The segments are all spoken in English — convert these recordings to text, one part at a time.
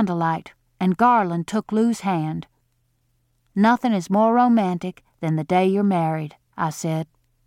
candlelight, and Garland took Lou's hand. "Nothing is more romantic than the day you're married," I said.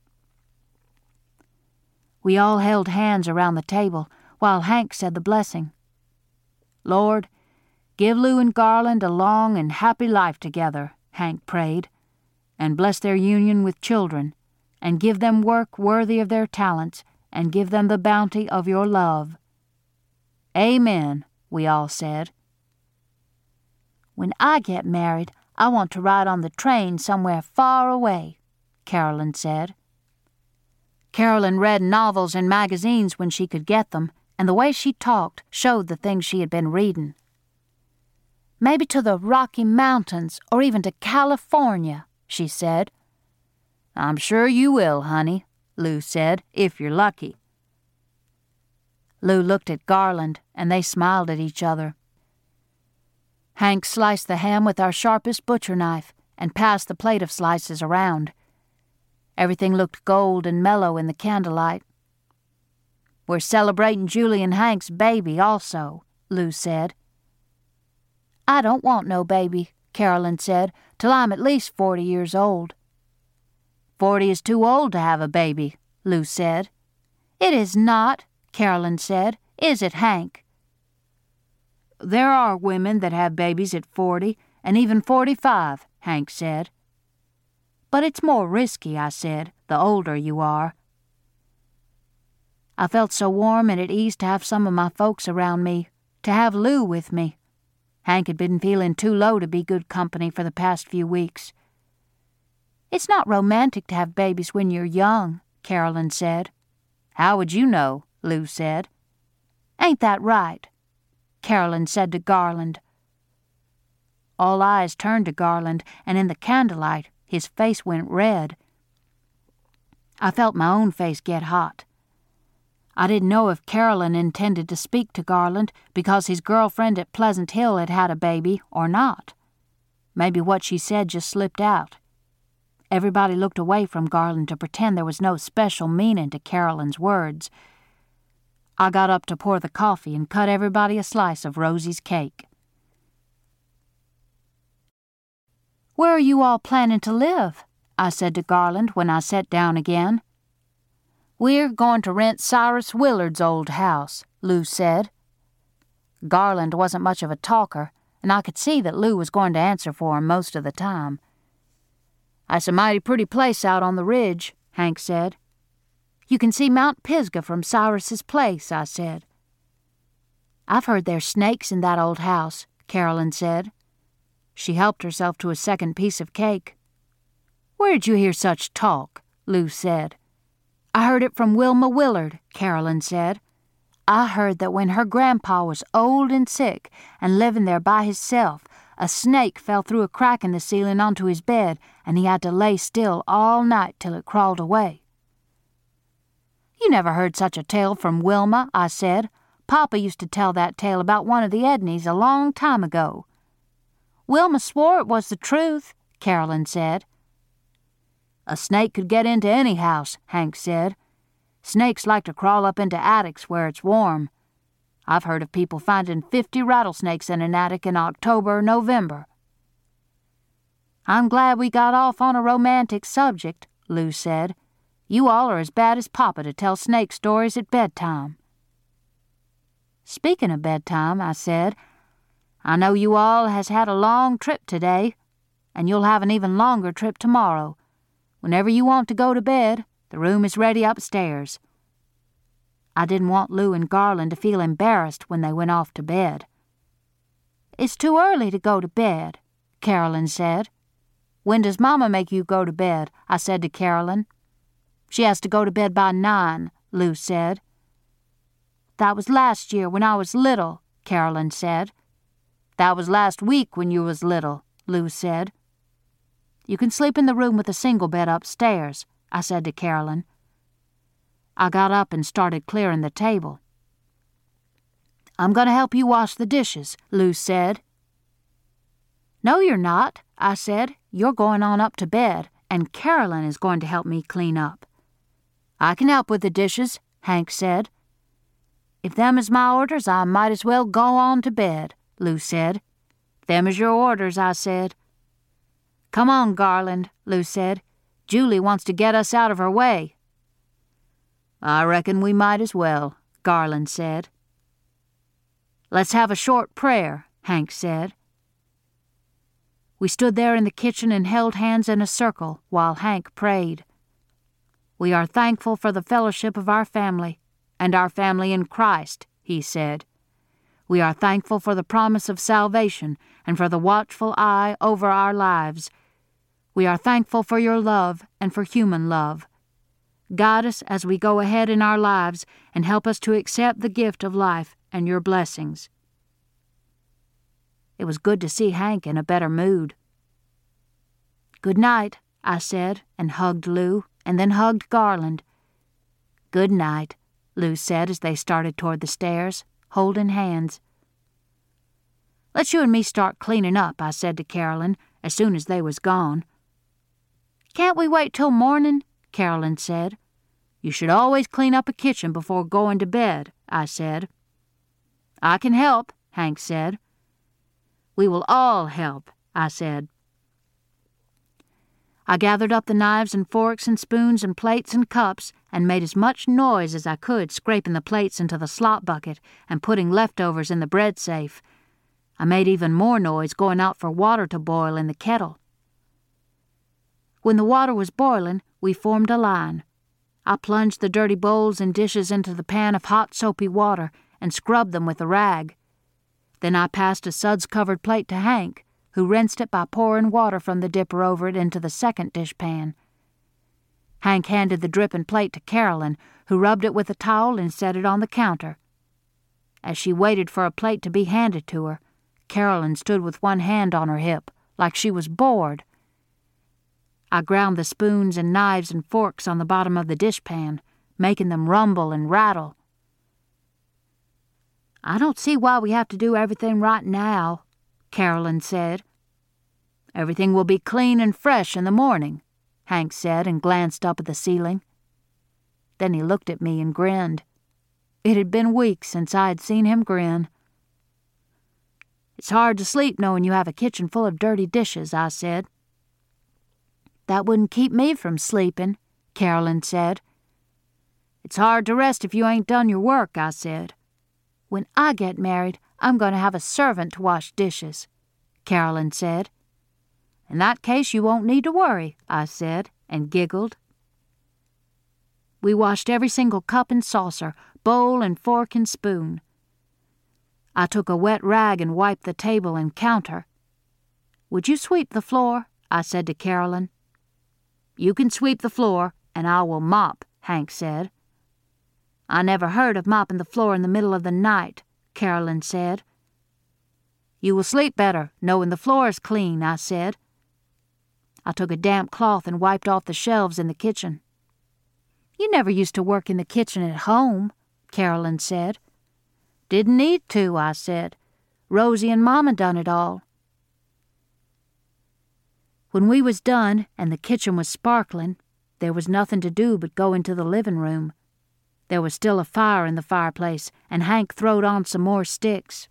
We all held hands around the table while Hank said the blessing. "Lord, give Lou and Garland a long and happy life together," Hank prayed, "and bless their union with children, and give them work worthy of their talents, and give them the bounty of your love." "Amen," we all said. "When I get married, I want to ride on the train somewhere far away," Carolyn said. Carolyn read novels and magazines when she could get them, and the way she talked showed the things she had been reading. "Maybe to the Rocky Mountains or even to California," she said. "I'm sure you will, honey," Lou said, "if you're lucky." Lou looked at Garland, and they smiled at each other. Hank sliced the ham with our sharpest butcher knife and passed the plate of slices around. Everything looked gold and mellow in the candlelight. "We're celebrating Julie and Hank's baby also," Lou said. "I don't want no baby," Carolyn said, "till I'm at least 40 years old." "40 is too old to have a baby," Lou said. "It is not," Carolyn said. "Is it, Hank?" "There are women that have babies at 40 and even 45, Hank said. "But it's more risky," I said, "the older you are." I felt so warm and at ease to have some of my folks around me, to have Lou with me. Hank had been feeling too low to be good company for the past few weeks. "It's not romantic to have babies when you're young," Carolyn said. "How would you know?" Lou said. "Ain't that right?" Carolyn said to Garland. All eyes turned to Garland, and in the candlelight his face went red. I felt my own face get hot. I didn't know if Carolyn intended to speak to Garland because his girlfriend at Pleasant Hill had had a baby or not. Maybe what she said just slipped out. Everybody looked away from Garland to pretend there was no special meaning to Carolyn's words. I got up to pour the coffee and cut everybody a slice of Rosie's cake. "Where are you all planning to live?" I said to Garland when I sat down again. "We're going to rent Cyrus Willard's old house," Lou said. Garland wasn't much of a talker, and I could see that Lou was going to answer for him most of the time. "It's a mighty pretty place out on the ridge," Hank said. "You can see Mount Pisgah from Cyrus's place," I said. "I've heard there's snakes in that old house," Carolyn said. She helped herself to a second piece of cake. "Where'd you hear such talk?" Lou said. "I heard it from Wilma Willard," Carolyn said. "I heard that when her grandpa was old and sick and living there by hisself, a snake fell through a crack in the ceiling onto his bed, and he had to lay still all night till it crawled away." "You never heard such a tale from Wilma," I said. "Papa used to tell that tale about one of the Edneys a long time ago." "Wilma swore it was the truth," Carolyn said. "A snake could get into any house," Hank said. "Snakes like to crawl up into attics where it's warm. I've heard of people finding 50 rattlesnakes in an attic in October or November." "I'm glad we got off on a romantic subject," Lou said. "You all are as bad as Papa to tell snake stories at bedtime." "Speaking of bedtime," I said, "I know you all has had a long trip today, and you'll have an even longer trip tomorrow. Whenever you want to go to bed, the room is ready upstairs." I didn't want Lou and Garland to feel embarrassed when they went off to bed. "It's too early to go to bed," Carolyn said. "When does Mama make you go to bed?" I said to Carolyn. "She has to go to bed by 9, Lou said. "That was last year when I was little," Carolyn said. "That was last week when you was little," Lou said. "You can sleep in the room with a single bed upstairs," I said to Carolyn. I got up and started clearing the table. "I'm going to help you wash the dishes," Lou said. "No, you're not," I said. "You're going on up to bed, and Carolyn is going to help me clean up." "I can help with the dishes," Hank said. "If them is my orders, I might as well go on to bed," Lou said. Them is your orders, I said. Come on, Garland, Lou said. Julie wants to get us out of her way. I reckon we might as well, Garland said. Let's have a short prayer, Hank said. We stood there in the kitchen and held hands in a circle while Hank prayed. We are thankful for the fellowship of our family and our family in Christ, he said. We are thankful for the promise of salvation and for the watchful eye over our lives. We are thankful for your love and for human love. Guide us as we go ahead in our lives and help us to accept the gift of life and your blessings. It was good to see Hank in a better mood. Good night, I said, and hugged Lou, and then hugged Garland. Good night, Lou said as they started toward the stairs, holding hands. Let's you and me start cleaning up, I said to Carolyn, as soon as they was gone. Can't we wait till morning? Carolyn said. You should always clean up a kitchen before going to bed, I said. I can help, Hank said. We will all help, I said. I gathered up the knives and forks and spoons and plates and cups and made as much noise as I could scraping the plates into the slop bucket and putting leftovers in the bread safe. I made even more noise going out for water to boil in the kettle. When the water was boiling, we formed a line. I plunged the dirty bowls and dishes into the pan of hot soapy water and scrubbed them with a rag. Then I passed a suds-covered plate to Hank, who rinsed it by pouring water from the dipper over it into the second dishpan. Hank handed the dripping plate to Carolyn, who rubbed it with a towel and set it on the counter. As she waited for a plate to be handed to her, Carolyn stood with one hand on her hip, like she was bored. I ground the spoons and knives and forks on the bottom of the dishpan, making them rumble and rattle. I don't see why we have to do everything right now, Carolyn said. Everything will be clean and fresh in the morning, Hank said and glanced up at the ceiling. Then he looked at me and grinned. It had been weeks since I had seen him grin. It's hard to sleep knowing you have a kitchen full of dirty dishes, I said. That wouldn't keep me from sleeping, Carolyn said. It's hard to rest if you ain't done your work, I said. When I get married, I'm going to have a servant to wash dishes, Carolyn said. In that case, you won't need to worry, I said, and giggled. We washed every single cup and saucer, bowl and fork and spoon. I took a wet rag and wiped the table and counter. Would you sweep the floor? I said to Carolyn. You can sweep the floor, and I will mop, Hank said. I never heard of mopping the floor in the middle of the night, Carolyn said. You will sleep better, knowing the floor is clean, I said. I took a damp cloth and wiped off the shelves in the kitchen. You never used to work in the kitchen at home, Carolyn said. Didn't need to, I said. Rosie and Mama done it all. When we was done and the kitchen was sparkling, there was nothing to do but go into the living room. There was still a fire in the fireplace, and Hank throwed on some more sticks.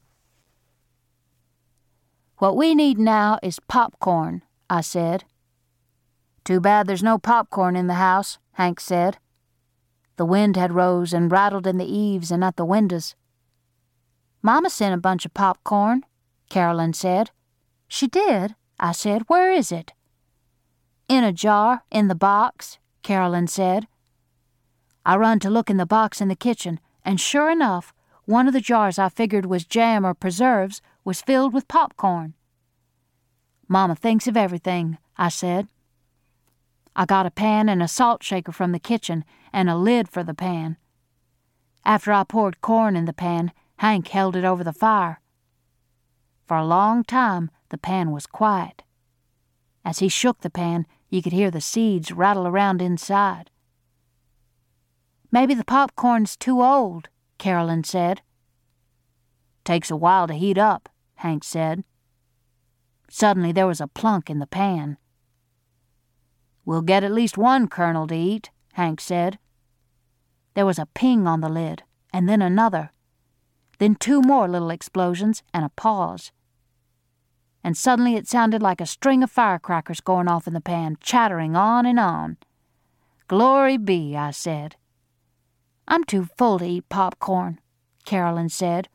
What we need now is popcorn, I said. Too bad there's no popcorn in the house, Hank said. The wind had rose and rattled in the eaves and at the windows. Mama sent a bunch of popcorn, Carolyn said. She did, I said. Where is it? In a jar, in the box, Carolyn said. I run to look in the box in the kitchen, and sure enough, one of the jars I figured was jam or preserves was filled with popcorn. Mama thinks of everything, I said. I got a pan and a salt shaker from the kitchen and a lid for the pan. After I poured corn in the pan, Hank held it over the fire. For a long time, the pan was quiet. As he shook the pan, you could hear the seeds rattle around inside. Maybe the popcorn's too old, Carolyn said. Takes a while to heat up, Hank said. Suddenly there was a plunk in the pan. We'll get at least one kernel to eat, Hank said. There was a ping on the lid, and then another. then 2 more little explosions and a pause. And suddenly it sounded like a string of firecrackers going off in the pan, chattering on and on. "Glory be," I said. "I'm too full to eat popcorn," Carolyn said.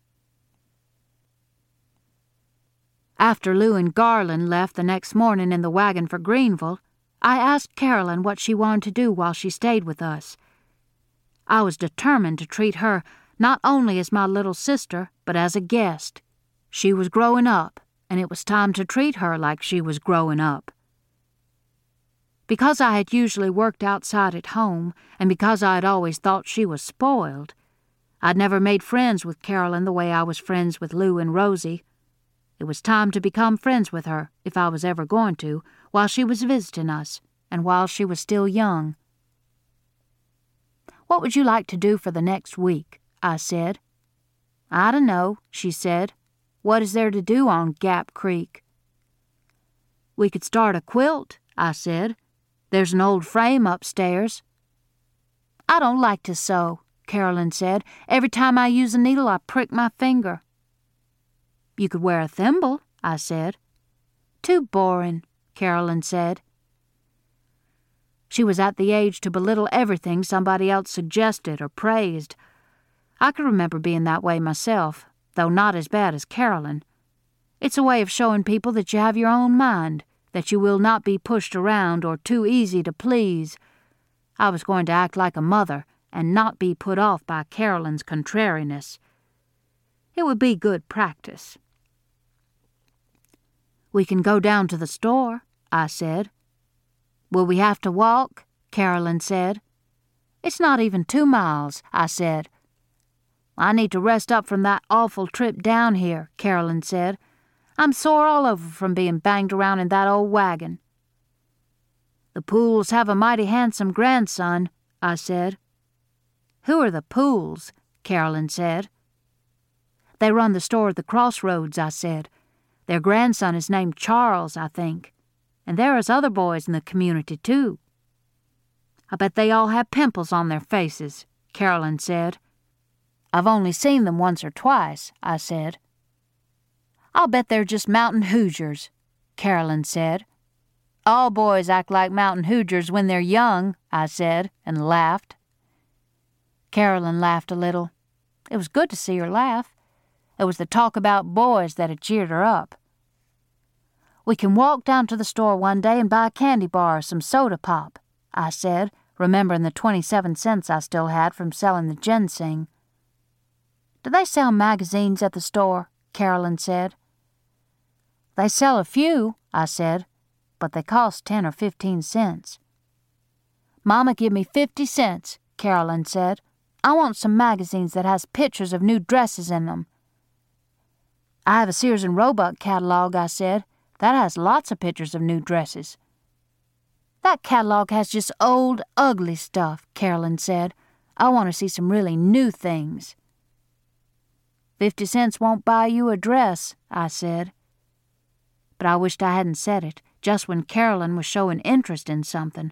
After Lou and Garland left the next morning in the wagon for Greenville, I asked Carolyn what she wanted to do while she stayed with us. I was determined to treat her not only as my little sister, but as a guest. She was growing up, and it was time to treat her like she was growing up. Because I had usually worked outside at home, and because I had always thought she was spoiled, I'd never made friends with Carolyn the way I was friends with Lou and Rosie. It was time to become friends with her, if I was ever going to, while she was visiting us, and while she was still young. "What would you like to do for the next week?" I said. "I don't know," she said. "What is there to do on Gap Creek?" "We could start a quilt," I said. "There's an old frame upstairs." "I don't like to sew," Carolyn said. "Every time I use a needle, I prick my finger." "You could wear a thimble," I said. "Too boring," Carolyn said. She was at the age to belittle everything somebody else suggested or praised. I could remember being that way myself, though not as bad as Carolyn. It's a way of showing people that you have your own mind, that you will not be pushed around or too easy to please. I was going to act like a mother and not be put off by Carolyn's contrariness. It would be good practice. "We can go down to the store," I said. "Will we have to walk?" Carolyn said. "It's not even 2 miles," I said. "I need to rest up from that awful trip down here," Carolyn said. "I'm sore all over from being banged around in that old wagon." "The Pooles have a mighty handsome grandson," I said. "Who are the Pooles?" Carolyn said. "They run the store at the crossroads," I said. "Their grandson is named Charles, I think. And there is other boys in the community, too." "I bet they all have pimples on their faces," Carolyn said. "I've only seen them once or twice," I said. "I'll bet they're just mountain Hoosiers," Carolyn said. "All boys act like mountain Hoosiers when they're young," I said, and laughed. Carolyn laughed a little. It was good to see her laugh. It was the talk about boys that had cheered her up. "We can walk down to the store one day and buy a candy bar or some soda pop," I said, remembering the 27 cents I still had from selling the ginseng. "Do they sell magazines at the store?" Carolyn said. "They sell a few," I said, "but they cost 10 or 15 cents. "Mama give me 50 cents, Carolyn said. "I want some magazines that has pictures of new dresses in them." "I have a Sears and Roebuck catalog," I said. "That has lots of pictures of new dresses." "That catalog has just old, ugly stuff," Carolyn said. "I want to see some really new things." 50 cents won't buy you a dress," I said. But I wished I hadn't said it, just when Carolyn was showing interest in something.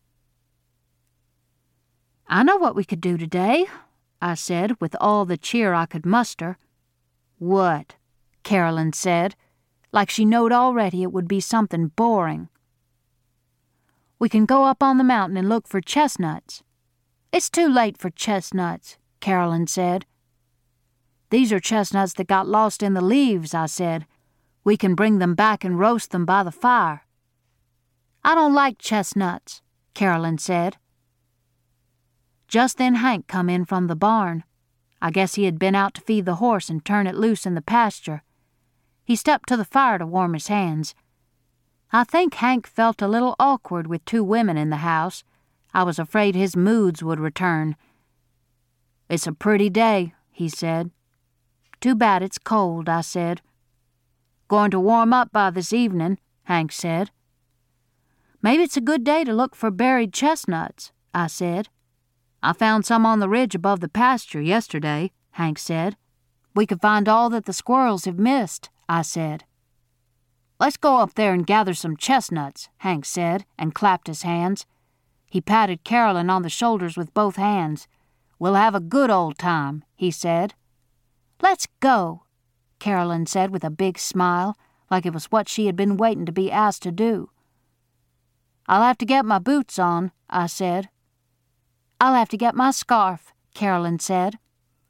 "I know what we could do today," I said, with all the cheer I could muster. "What?" Carolyn said, like she knowed already it would be something boring. "We can go up on the mountain and look for chestnuts." "It's too late for chestnuts," Carolyn said. "These are chestnuts that got lost in the leaves," I said. "We can bring them back and roast them by the fire." "I don't like chestnuts," Carolyn said. Just then Hank come in from the barn. I guess he had been out to feed the horse and turn it loose in the pasture. He stepped to the fire to warm his hands. I think Hank felt a little awkward with 2 women in the house. I was afraid his moods would return. "It's a pretty day," he said. "Too bad it's cold," I said. "Going to warm up by this evening," Hank said. "Maybe it's a good day to look for buried chestnuts," I said. "I found some on the ridge above the pasture yesterday," Hank said. "We could find all that the squirrels have missed," I said. "Let's go up there and gather some chestnuts," Hank said, and clapped his hands. He patted Carolyn on the shoulders with both hands. "We'll have a good old time," he said. "Let's go," Carolyn said with a big smile, like it was what she had been waiting to be asked to do. "I'll have to get my boots on," I said. "I'll have to get my scarf," Carolyn said.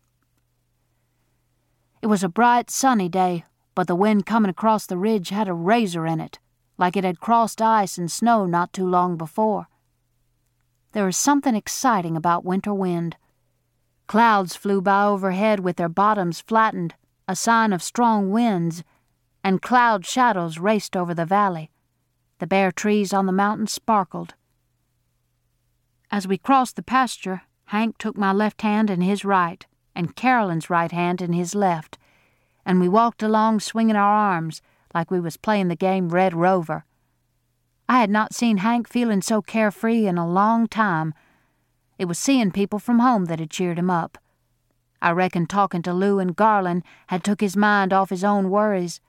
It was a bright, sunny day, but the wind coming across the ridge had a razor in it, like it had crossed ice and snow not too long before. There is something exciting about winter wind. Clouds flew by overhead with their bottoms flattened, a sign of strong winds, and cloud shadows raced over the valley. The bare trees on the mountain sparkled. As we crossed the pasture, Hank took my left hand in his right, and Carolyn's right hand in his left, and we walked along swinging our arms like we was playing the game Red Rover. I had not seen Hank feeling so carefree in a long time. It was seeing people from home that had cheered him up. I reckon talking to Lou and Garland had took his mind off his own worries.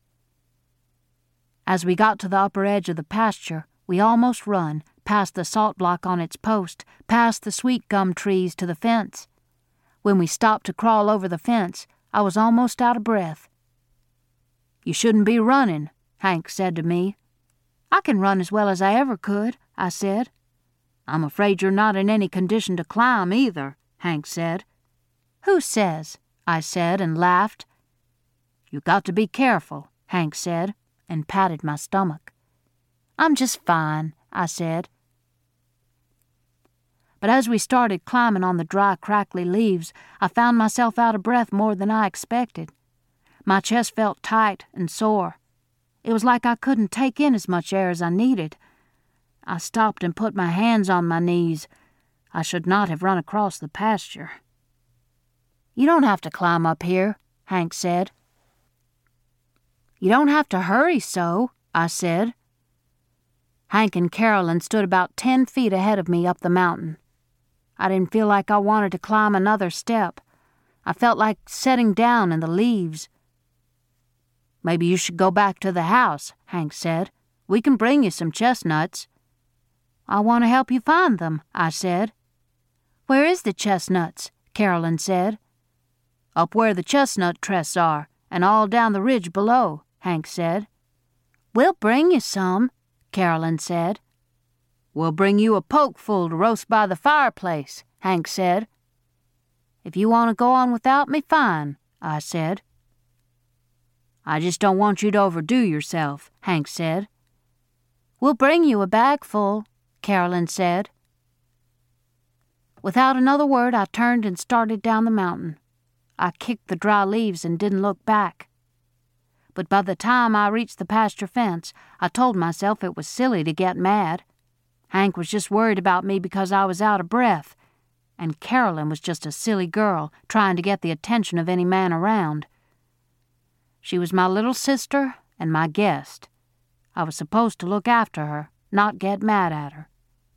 As we got to the upper edge of the pasture, we almost run, past the salt block on its post, past the sweet gum trees to the fence. When we stopped to crawl over the fence, I was almost out of breath. "You shouldn't be running," Hank said to me. "I can run as well as I ever could," I said. "I'm afraid you're not in any condition to climb either," Hank said. "Who says?" I said and laughed. "You got to be careful," Hank said, and patted my stomach. "I'm just fine," I said. But as we started climbing on the dry, crackly leaves, I found myself out of breath more than I expected. My chest felt tight and sore. It was like I couldn't take in as much air as I needed. I stopped and put my hands on my knees. I should not have run across the pasture. "You don't have to climb up here," Hank said. "You don't have to hurry so," I said. Hank and Carolyn stood about 10 feet ahead of me up the mountain. I didn't feel like I wanted to climb another step. I felt like setting down in the leaves. "Maybe you should go back to the house," Hank said. "We can bring you some chestnuts." "I want to help you find them," I said. "Where is the chestnuts?" Carolyn said. "Up where the chestnut trees are, and all down the ridge below," Hank said. "We'll bring you some," Carolyn said. "We'll bring you a pokeful to roast by the fireplace," Hank said. "If you want to go on without me, fine," I said. "I just don't want you to overdo yourself," Hank said. "We'll bring you a bag full," Carolyn said. Without another word, I turned and started down the mountain. I kicked the dry leaves and didn't look back. But by the time I reached the pasture fence, I told myself it was silly to get mad. Hank was just worried about me because I was out of breath, and Carolyn was just a silly girl trying to get the attention of any man around. She was my little sister and my guest. I was supposed to look after her, not get mad at her.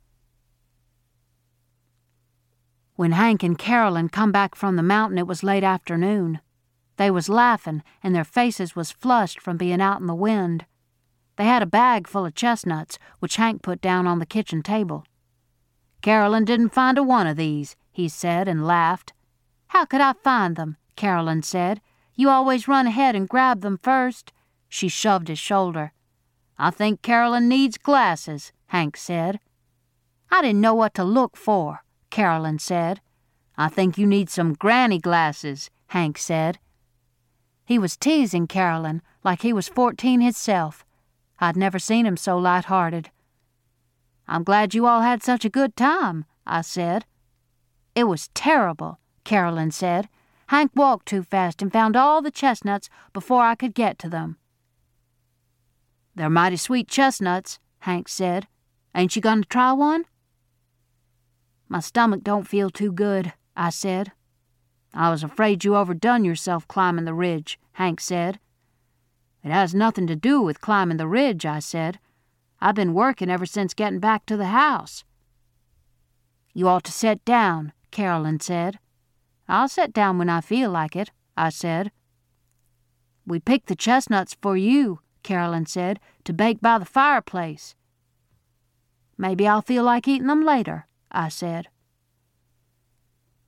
When Hank and Carolyn come back from the mountain, it was late afternoon. They was laughing, and their faces was flushed from being out in the wind. They had a bag full of chestnuts, which Hank put down on the kitchen table. "Carolyn didn't find a one of these," he said, and laughed. "How could I find them?" Carolyn said. "You always run ahead and grab them first." She shoved his shoulder. "I think Carolyn needs glasses," Hank said. "I didn't know what to look for," Carolyn said. "I think you need some granny glasses," Hank said. He was teasing Carolyn like he was 14 himself. I'd never seen him so light-hearted. "I'm glad you all had such a good time," I said. "It was terrible," Carolyn said. "Hank walked too fast and found all the chestnuts before I could get to them." "They're mighty sweet chestnuts," Hank said. "Ain't you going to try one?" "My stomach don't feel too good," I said. "I was afraid you overdone yourself climbing the ridge," Hank said. "It has nothing to do with climbing the ridge," I said. "I've been working ever since getting back to the house." "You ought to sit down," Carolyn said. "I'll sit down when I feel like it," I said. "We picked the chestnuts for you," Carolyn said, "to bake by the fireplace." "Maybe I'll feel like eating them later," I said.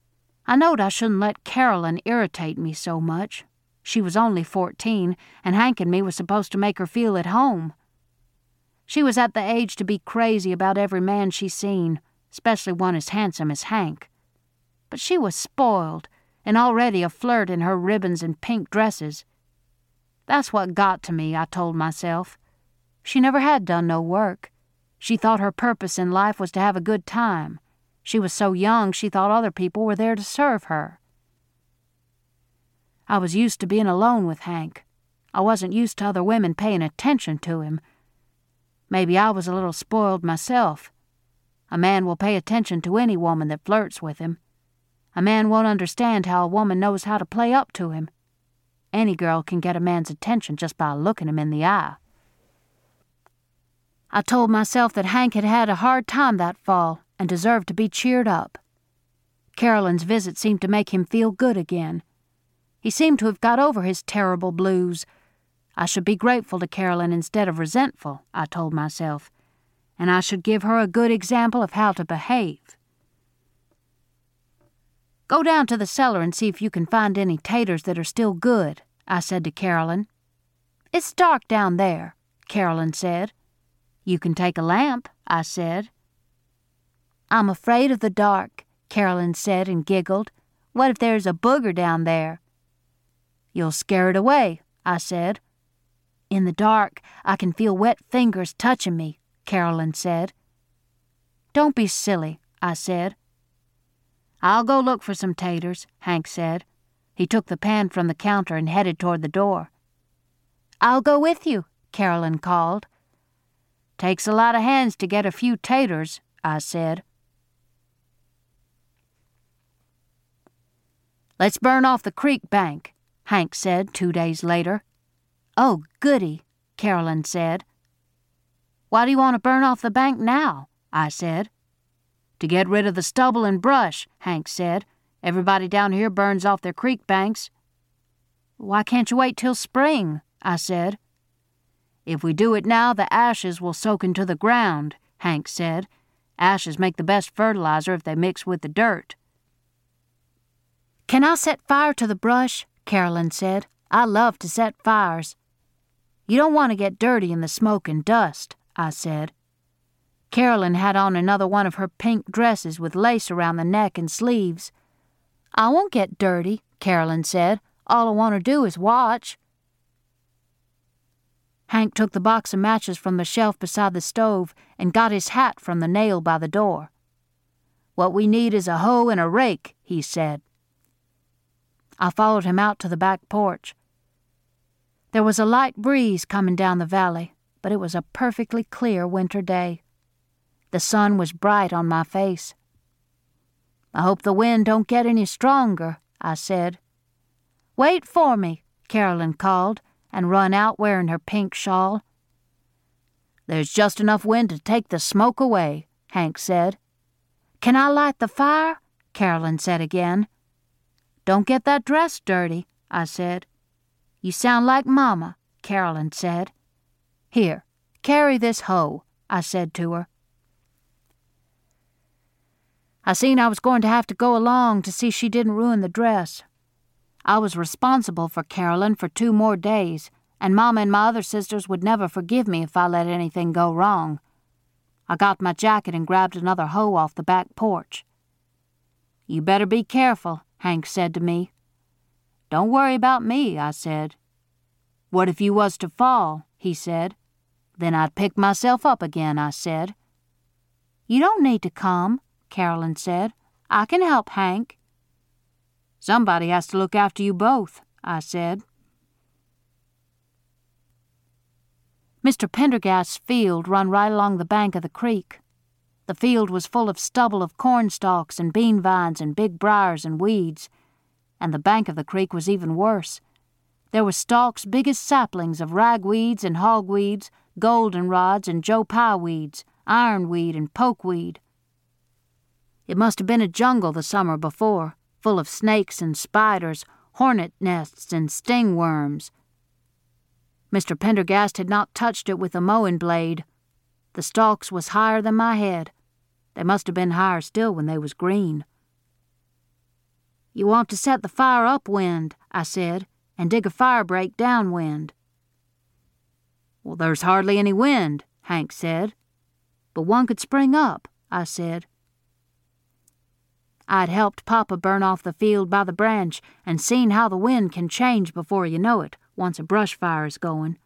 I knowed I shouldn't let Carolyn irritate me so much. She was only 14, and Hank and me was supposed to make her feel at home. She was at the age to be crazy about every man she seen, especially one as handsome as Hank. But she was spoiled, and already a flirt in her ribbons and pink dresses. That's what got to me, I told myself. She never had done no work. She thought her purpose in life was to have a good time. She was so young she thought other people were there to serve her. I was used to being alone with Hank. I wasn't used to other women paying attention to him. Maybe I was a little spoiled myself. A man will pay attention to any woman that flirts with him. A man won't understand how a woman knows how to play up to him. Any girl can get a man's attention just by looking him in the eye. I told myself that Hank had had a hard time that fall and deserved to be cheered up. Carolyn's visit seemed to make him feel good again. He seemed to have got over his terrible blues. I should be grateful to Carolyn instead of resentful, I told myself, and I should give her a good example of how to behave. "Go down to the cellar and see if you can find any taters that are still good," I said to Carolyn. "It's dark down there," Carolyn said. "You can take a lamp," I said. "I'm afraid of the dark," Carolyn said and giggled. "What if there's a booger down there?" "You'll scare it away," I said. "In the dark, I can feel wet fingers touching me," Carolyn said. "Don't be silly," I said. "I'll go look for some taters," Hank said. He took the pan from the counter and headed toward the door. "I'll go with you," Carolyn called. "Takes a lot of hands to get a few taters," I said. "Let's burn off the creek bank," Hank said 2 days later. "Oh, goody," Carolyn said. "Why do you want to burn off the bank now?" I said. "To get rid of the stubble and brush," Hank said. "Everybody down here burns off their creek banks." "Why can't you wait till spring?" I said. "If we do it now, the ashes will soak into the ground," Hank said. "Ashes make the best fertilizer if they mix with the dirt." "Can I set fire to the brush?" Carolyn said. "I love to set fires." "You don't want to get dirty in the smoke and dust," I said. Carolyn had on another one of her pink dresses with lace around the neck and sleeves. "I won't get dirty," Carolyn said. "All I want to do is watch." Hank took the box of matches from the shelf beside the stove and got his hat from the nail by the door. "What we need is a hoe and a rake," he said. I followed him out to the back porch. There was a light breeze coming down the valley, but it was a perfectly clear winter day. The sun was bright on my face. "I hope the wind don't get any stronger," I said. "Wait for me," Carolyn called, and run out wearing her pink shawl. "There's just enough wind to take the smoke away," Hank said. "Can I light the fire?" Carolyn said again. "Don't get that dress dirty," I said. "You sound like Mama," Carolyn said. "Here, carry this hoe," I said to her. I seen I was going to have to go along to see she didn't ruin the dress. I was responsible for Carolyn for 2 more days, and Mama and my other sisters would never forgive me if I let anything go wrong. I got my jacket and grabbed another hoe off the back porch. "You better be careful," Hank said to me. "Don't worry about me," I said. "What if you was to fall?" he said. "Then I'd pick myself up again," I said. "You don't need to come," Carolyn said. "I can help Hank." "Somebody has to look after you both," I said. Mr. Pendergast's field run right along the bank of the creek. The field was full of stubble of corn stalks and bean vines and big briars and weeds, and the bank of the creek was even worse. There were stalks big as saplings of ragweeds and hogweeds, goldenrods and Joe Pye weeds, ironweed and pokeweed. It must have been a jungle the summer before, full of snakes and spiders, hornet nests and stingworms. Mr. Pendergast had not touched it with a mowing blade. The stalks was higher than my head. They must have been higher still when they was green. "You want to set the fire upwind," I said, "and dig a fire break downwind." "Well, there's hardly any wind," Hank said. "But one could spring up," I said. I'd helped Papa burn off the field by the branch and seen how the wind can change before you know it, once a brush fire is going.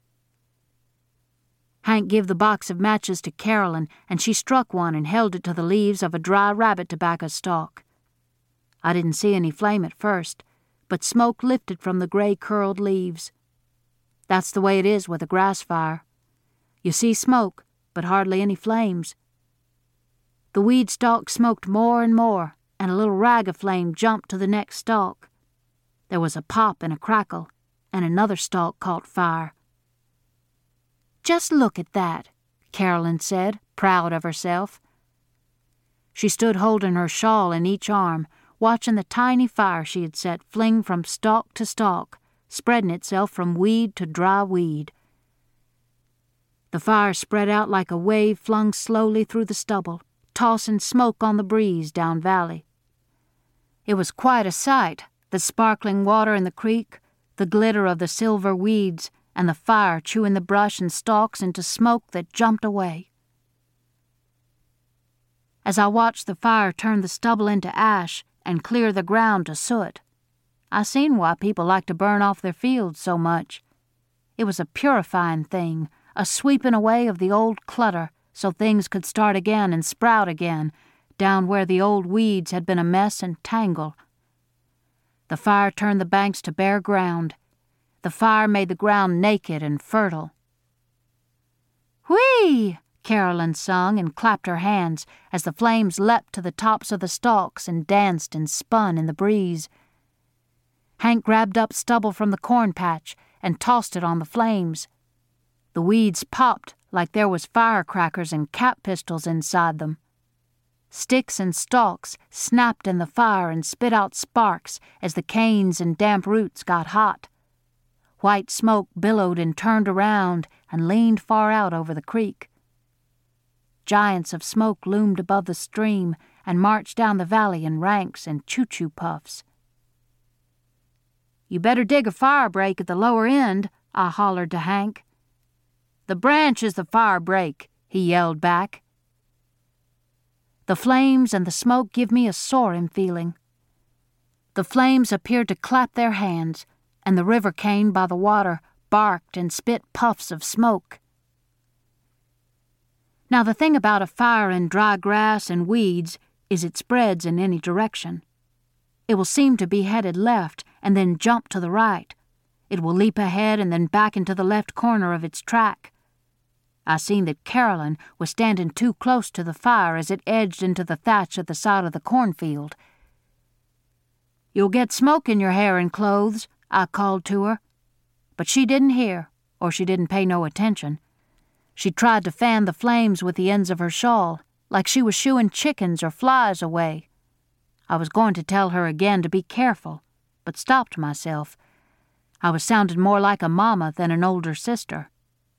Hank gave the box of matches to Carolyn, and she struck one and held it to the leaves of a dry rabbit tobacco stalk. I didn't see any flame at first, but smoke lifted from the gray-curled leaves. That's the way it is with a grass fire. You see smoke, but hardly any flames. The weed stalk smoked more and more, and a little rag of flame jumped to the next stalk. There was a pop and a crackle, and another stalk caught fire. "Just look at that," Carolyn said, proud of herself. She stood holding her shawl in each arm, watching the tiny fire she had set fling from stalk to stalk, spreading itself from weed to dry weed. The fire spread out like a wave flung slowly through the stubble, tossing smoke on the breeze down valley. It was quite a sight, the sparkling water in the creek, the glitter of the silver weeds, and the fire chewing the brush and stalks into smoke that jumped away. As I watched the fire turn the stubble into ash and clear the ground to soot, I seen why people like to burn off their fields so much. It was a purifying thing, a sweeping away of the old clutter so things could start again and sprout again, down where the old weeds had been a mess and tangle. The fire turned the banks to bare ground. The fire made the ground naked and fertile. "Whee!" Carolyn sung and clapped her hands as the flames leapt to the tops of the stalks and danced and spun in the breeze. Hank grabbed up stubble from the corn patch and tossed it on the flames. The weeds popped like there was firecrackers and cap pistols inside them. Sticks and stalks snapped in the fire and spit out sparks as the canes and damp roots got hot. White smoke billowed and turned around and leaned far out over the creek. Giants of smoke loomed above the stream and marched down the valley in ranks and choo-choo puffs. "You better dig a fire break at the lower end," I hollered to Hank. "The branch is the fire break," he yelled back. The flames and the smoke give me a soaring feeling. The flames appeared to clap their hands, and the river cane by the water barked and spit puffs of smoke. Now the thing about a fire in dry grass and weeds is it spreads in any direction. It will seem to be headed left and then jump to the right. It will leap ahead and then back into the left corner of its track. I seen that Carolyn was standing too close to the fire as it edged into the thatch at the side of the cornfield. "You'll get smoke in your hair and clothes," I called to her. But she didn't hear, or she didn't pay no attention. She tried to fan the flames with the ends of her shawl, like she was shooing chickens or flies away. I was going to tell her again to be careful, but stopped myself. I was sounding more like a mama than an older sister.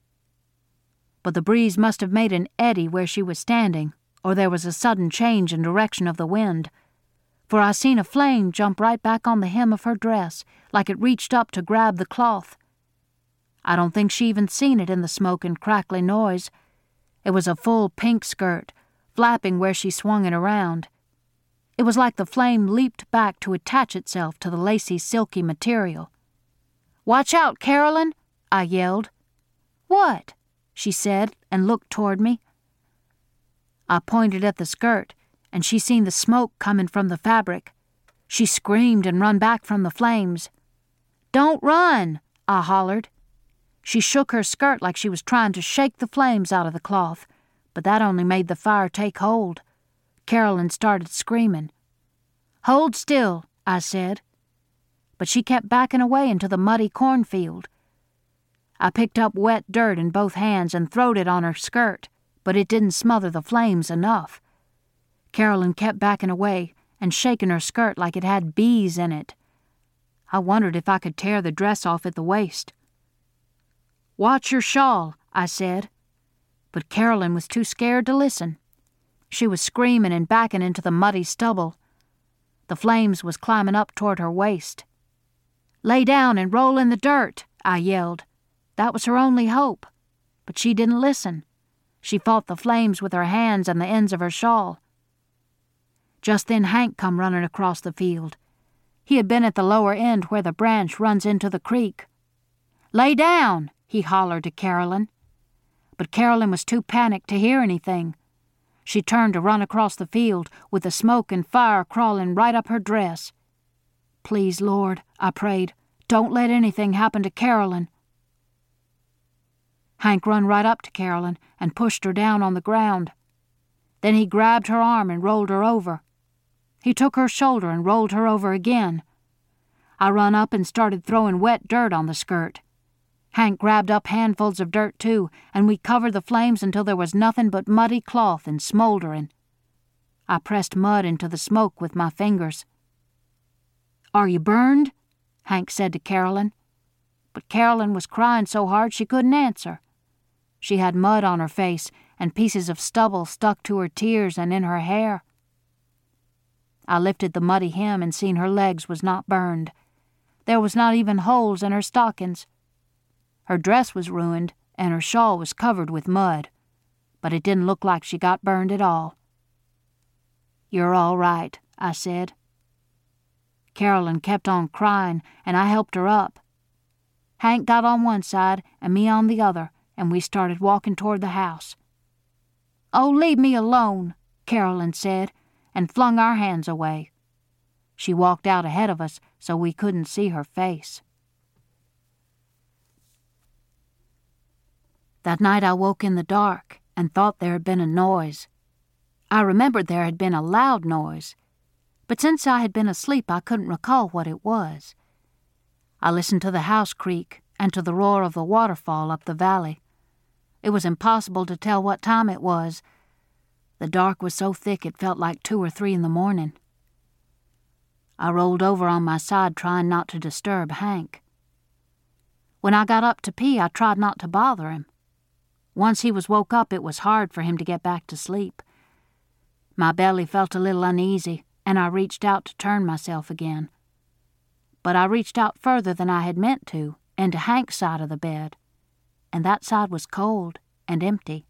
But the breeze must have made an eddy where she was standing, or there was a sudden change in direction of the wind, for I seen a flame jump right back on the hem of her dress, like it reached up to grab the cloth. I don't think she even seen it in the smoke and crackly noise. It was a full pink skirt, flapping where she swung it around. It was like the flame leaped back to attach itself to the lacy, silky material. "Watch out, Carolyn!" I yelled. "What?" she said, and looked toward me. I pointed at the skirt, and she seen the smoke coming from the fabric. She screamed and run back from the flames. "Don't run!" I hollered. She shook her skirt like she was trying to shake the flames out of the cloth, but that only made the fire take hold. Carolyn started screaming. "Hold still," I said. But she kept backing away into the muddy cornfield. I picked up wet dirt in both hands and throwed it on her skirt, but it didn't smother the flames enough. Carolyn kept backing away and shaking her skirt like it had bees in it. I wondered if I could tear the dress off at the waist. "Watch your shawl," I said. But Carolyn was too scared to listen. She was screaming and backing into the muddy stubble. The flames was climbing up toward her waist. "Lay down and roll in the dirt," I yelled. That was her only hope. But she didn't listen. She fought the flames with her hands and the ends of her shawl. Just then Hank come running across the field. He had been at the lower end where the branch runs into the creek. "Lay down," he hollered to Carolyn. But Carolyn was too panicked to hear anything. She turned to run across the field with the smoke and fire crawling right up her dress. "Please, Lord," I prayed, "don't let anything happen to Carolyn." Hank run right up to Carolyn and pushed her down on the ground. Then he grabbed her arm and rolled her over. He took her shoulder and rolled her over again. I run up and started throwing wet dirt on the skirt. Hank grabbed up handfuls of dirt too, and we covered the flames until there was nothing but muddy cloth and smoldering. I pressed mud into the smoke with my fingers. "Are you burned?" Hank said to Carolyn. But Carolyn was crying so hard she couldn't answer. She had mud on her face and pieces of stubble stuck to her tears and in her hair. I lifted the muddy hem and seen her legs was not burned. There was not even holes in her stockings. Her dress was ruined and her shawl was covered with mud, but it didn't look like she got burned at all. "You're all right," I said. Carolyn kept on crying, and I helped her up. Hank got on one side and me on the other, and we started walking toward the house. "Oh, leave me alone," Carolyn said, and flung our hands away. She walked out ahead of us so we couldn't see her face. That night I woke in the dark and thought there had been a noise. I remembered there had been a loud noise, but since I had been asleep I couldn't recall what it was. I listened to the house creak and to the roar of the waterfall up the valley. It was impossible to tell what time it was. The dark was so thick it felt like 2 or 3 in the morning. I rolled over on my side trying not to disturb Hank. When I got up to pee, I tried not to bother him. Once he was woke up, it was hard for him to get back to sleep. My belly felt a little uneasy, and I reached out to turn myself again. But I reached out further than I had meant to, into Hank's side of the bed, and that side was cold and empty.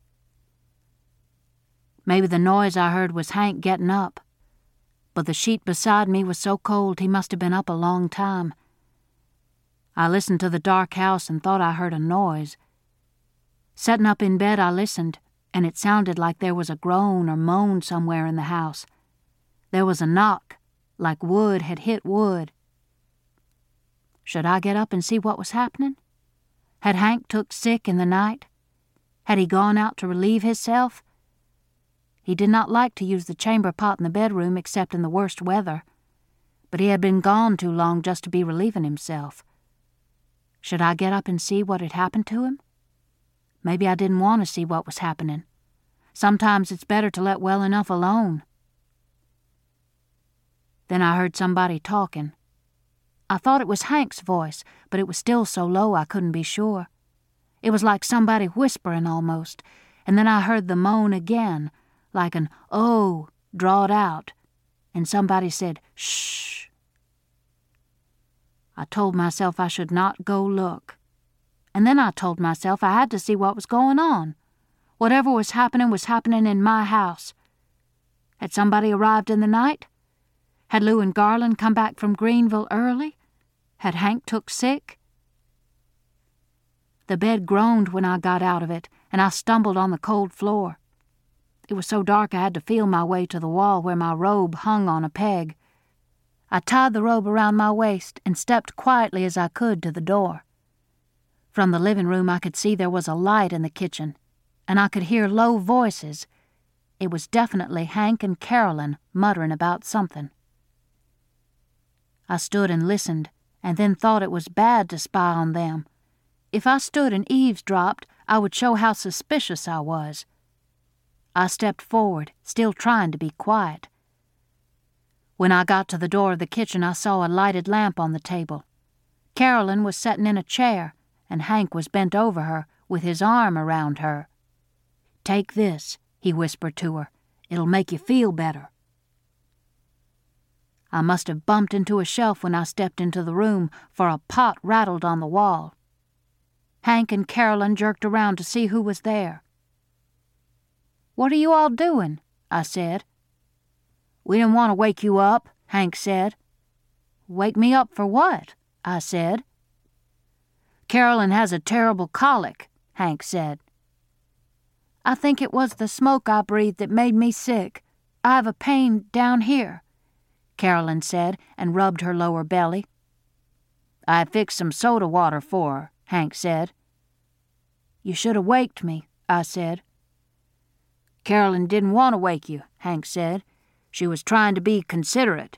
Maybe the noise I heard was Hank getting up, but the sheet beside me was so cold he must have been up a long time. I listened to the dark house and thought I heard a noise. Setting up in bed, I listened, and it sounded like there was a groan or moan somewhere in the house. There was a knock, like wood had hit wood. Should I get up and see what was happening? Had Hank took sick in the night? Had he gone out to relieve himself? He did not like to use the chamber pot in the bedroom except in the worst weather, but he had been gone too long just to be relieving himself. Should I get up and see what had happened to him? Maybe I didn't want to see what was happening. Sometimes it's better to let well enough alone. Then I heard somebody talking. I thought it was Hank's voice, but it was still so low I couldn't be sure. It was like somebody whispering almost, and then I heard the moan again, like an "oh" drawed out, and somebody said, "shh." I told myself I should not go look. And then I told myself I had to see what was going on. Whatever was happening in my house. Had somebody arrived in the night? Had Lou and Garland come back from Greenville early? Had Hank took sick? The bed groaned when I got out of it, and I stumbled on the cold floor. It was so dark I had to feel my way to the wall where my robe hung on a peg. I tied the robe around my waist and stepped quietly as I could to the door. From the living room I could see there was a light in the kitchen, and I could hear low voices. It was definitely Hank and Carolyn muttering about something. I stood and listened, and then thought it was bad to spy on them. If I stood and eavesdropped, I would show how suspicious I was. I stepped forward, still trying to be quiet. When I got to the door of the kitchen, I saw a lighted lamp on the table. Carolyn was sitting in a chair, and Hank was bent over her, with his arm around her. "Take this," he whispered to her. "It'll make you feel better." I must have bumped into a shelf when I stepped into the room, for a pot rattled on the wall. Hank and Carolyn jerked around to see who was there. "What are you all doing?" I said. "We didn't want to wake you up," Hank said. "Wake me up for what?" I said. "Carolyn has a terrible colic," Hank said. "I think it was the smoke I breathed that made me sick. I have a pain down here," Carolyn said, and rubbed her lower belly. "I fixed some soda water for her," Hank said. "You should have waked me," I said. "Carolyn didn't want to wake you," Hank said. "She was trying to be considerate."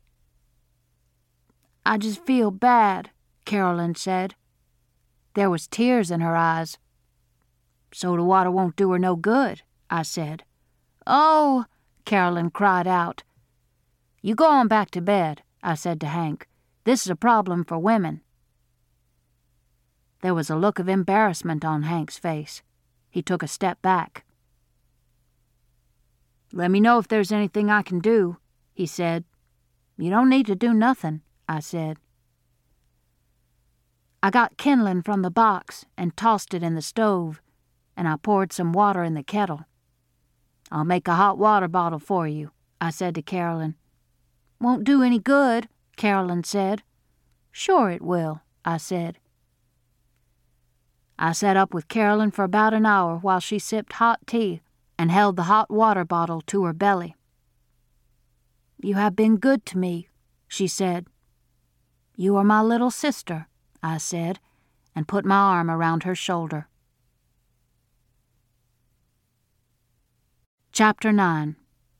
"I just feel bad," Carolyn said. There was tears in her eyes. "Soda water won't do her no good," I said. "Oh!" Carolyn cried out. "You go on back to bed," I said to Hank. "This is a problem for women." There was a look of embarrassment on Hank's face. He took a step back. "Let me know if there's anything I can do," he said. "You don't need to do nothing," I said. I got kindling from the box and tossed it in the stove, and I poured some water in the kettle. "I'll make a hot water bottle for you," I said to Carolyn. "Won't do any good," Carolyn said. "Sure it will," I said. I sat up with Carolyn for about an hour while she sipped hot tea and held the hot water bottle to her belly. "You have been good to me," she said. "You are my little sister," I said, and put my arm around her shoulder. Chapter 9.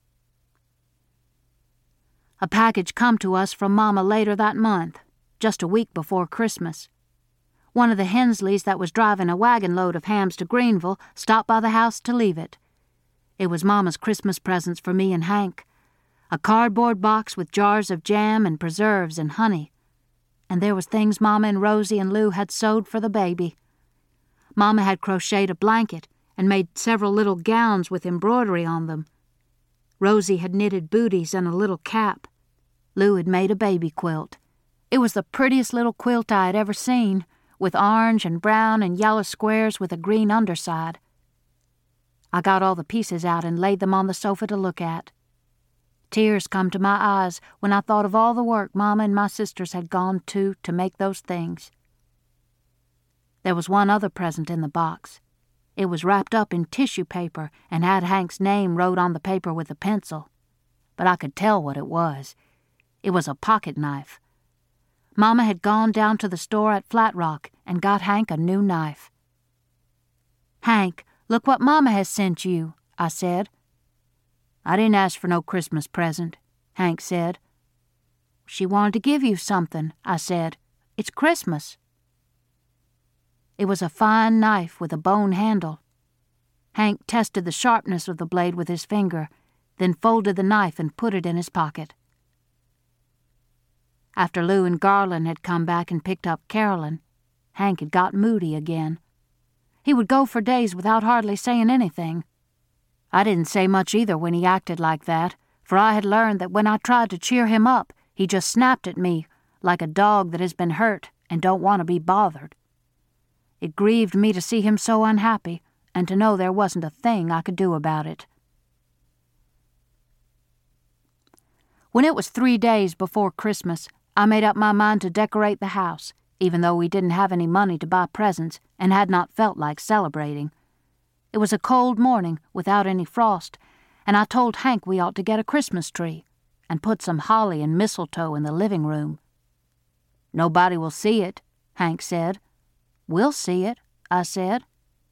A package come to us from Mama later that month, just a week before Christmas. One of the Hensleys that was driving a wagon load of hams to Greenville stopped by the house to leave it. It was Mama's Christmas presents for me and Hank. A cardboard box with jars of jam and preserves and honey. And there was things Mama and Rosie and Lou had sewed for the baby. Mama had crocheted a blanket and made several little gowns with embroidery on them. Rosie had knitted booties and a little cap. Lou had made a baby quilt. It was the prettiest little quilt I had ever seen, with orange and brown and yellow squares with a green underside. I got all the pieces out and laid them on the sofa to look at. Tears come to my eyes when I thought of all the work Mama and my sisters had gone to make those things. There was one other present in the box. It was wrapped up in tissue paper and had Hank's name wrote on the paper with a pencil. But I could tell what it was. It was a pocket knife. Mama had gone down to the store at Flat Rock and got Hank a new knife. "Hank, look what Mama has sent you," I said. "I didn't ask for no Christmas present," Hank said. "She wanted to give you something," I said. "It's Christmas." It was a fine knife with a bone handle. Hank tested the sharpness of the blade with his finger, then folded the knife and put it in his pocket. After Lou and Garland had come back and picked up Carolyn, Hank had got moody again. He would go for days without hardly saying anything. I didn't say much either when he acted like that, for I had learned that when I tried to cheer him up, he just snapped at me like a dog that has been hurt and don't want to be bothered. It grieved me to see him so unhappy and to know there wasn't a thing I could do about it. When it was 3 days before Christmas, I made up my mind to decorate the house, even though we didn't have any money to buy presents and had not felt like celebrating. It was a cold morning without any frost, and I told Hank we ought to get a Christmas tree and put some holly and mistletoe in the living room. "Nobody will see it," Hank said. "We'll see it," I said.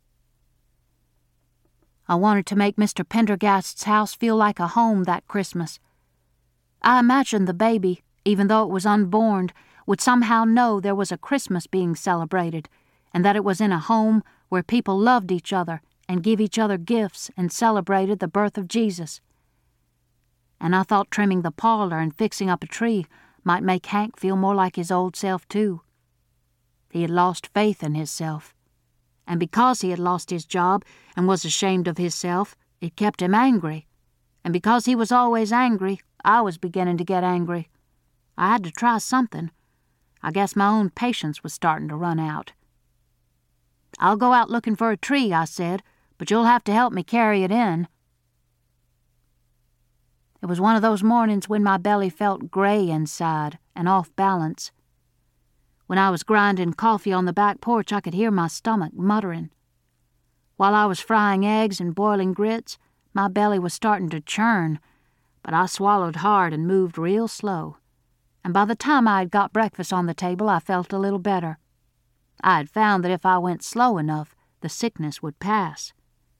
I wanted to make Mr. Pendergast's house feel like a home that Christmas. I imagined the baby, even though it was unborn, would somehow know there was a Christmas being celebrated, and that it was in a home where people loved each other and gave each other gifts and celebrated the birth of Jesus. And I thought trimming the parlor and fixing up a tree might make Hank feel more like his old self, too. He had lost faith in himself, and because he had lost his job and was ashamed of himself, it kept him angry, and because he was always angry, I was beginning to get angry. I had to try something. I guess my own patience was starting to run out. "I'll go out looking for a tree," I said, "but you'll have to help me carry it in." It was one of those mornings when my belly felt gray inside and off balance. When I was grinding coffee on the back porch, I could hear my stomach muttering. While I was frying eggs and boiling grits, my belly was starting to churn, but I swallowed hard and moved real slow. And by the time I had got breakfast on the table, I felt a little better. I had found that if I went slow enough, the sickness would pass.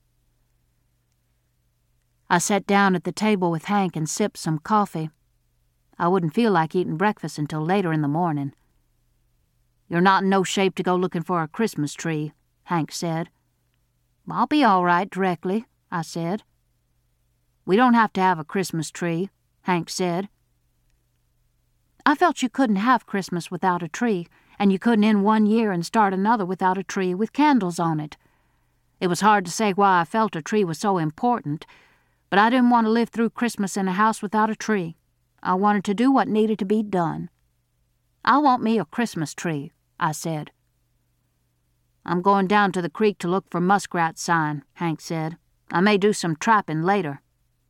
I sat down at the table with Hank and sipped some coffee. I wouldn't feel like eating breakfast until later in the morning. "You're not in no shape to go looking for a Christmas tree," Hank said. "I'll be all right directly," I said. "We don't have to have a Christmas tree," Hank said. I felt you couldn't have Christmas without a tree, and you couldn't end one year and start another without a tree with candles on it. It was hard to say why I felt a tree was so important, but I didn't want to live through Christmas in a house without a tree. I wanted to do what needed to be done. "I want me a Christmas tree," I said. "I'm going down to the creek to look for muskrat sign," Hank said. "I may do some trapping later."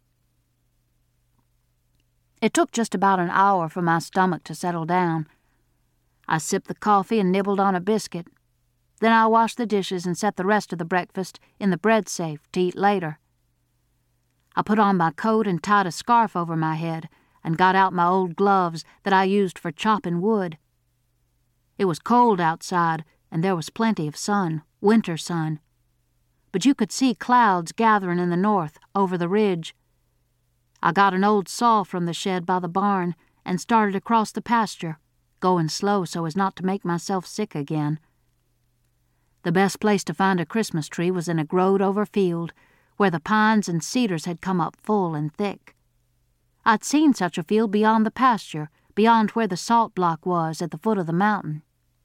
It took just about an hour for my stomach to settle down. I sipped the coffee and nibbled on a biscuit. Then I washed the dishes and set the rest of the breakfast in the bread safe to eat later. I put on my coat and tied a scarf over my head and got out my old gloves that I used for chopping wood. It was cold outside, and there was plenty of sun, winter sun. But you could see clouds gathering in the north over the ridge. I got an old saw from the shed by the barn and started across the pasture, going slow so as not to make myself sick again. The best place to find a Christmas tree was in a growed-over field where the pines and cedars had come up full and thick. I'd seen such a field beyond the pasture, beyond where the salt block was at the foot of the mountain.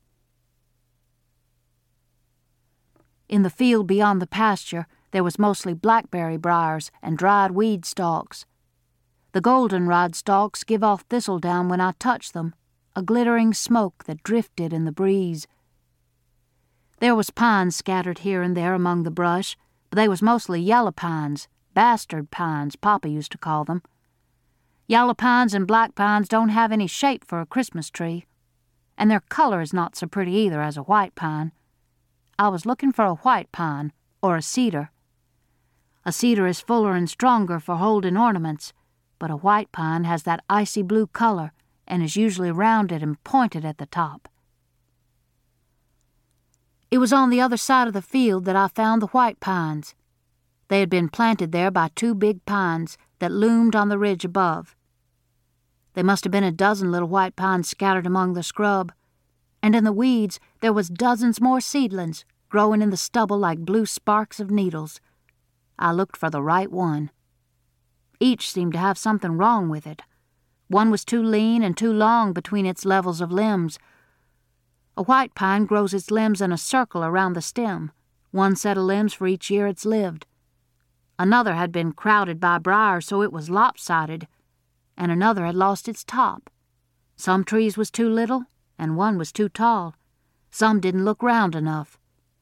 In the field beyond the pasture, there was mostly blackberry briars and dried weed stalks. The goldenrod stalks give off thistledown when I touch them, a glittering smoke that drifted in the breeze. There was pines scattered here and there among the brush, but they was mostly yellow pines, bastard pines, Papa used to call them. Yellow pines and black pines don't have any shape for a Christmas tree, and their color is not so pretty either as a white pine. I was looking for a white pine, or a cedar. A cedar is fuller and stronger for holding ornaments, but a white pine has that icy blue color and is usually rounded and pointed at the top. It was on the other side of the field that I found the white pines. They had been planted there by two big pines that loomed on the ridge above. There must have been a dozen little white pines scattered among the scrub, and in the weeds there was dozens more seedlings growing in the stubble like blue sparks of needles. I looked for the right one. Each seemed to have something wrong with it. One was too lean and too long between its levels of limbs. A white pine grows its limbs in a circle around the stem, one set of limbs for each year it's lived. Another had been crowded by briars so it was lopsided, and another had lost its top. Some trees was too little, and one was too tall. Some didn't look round enough.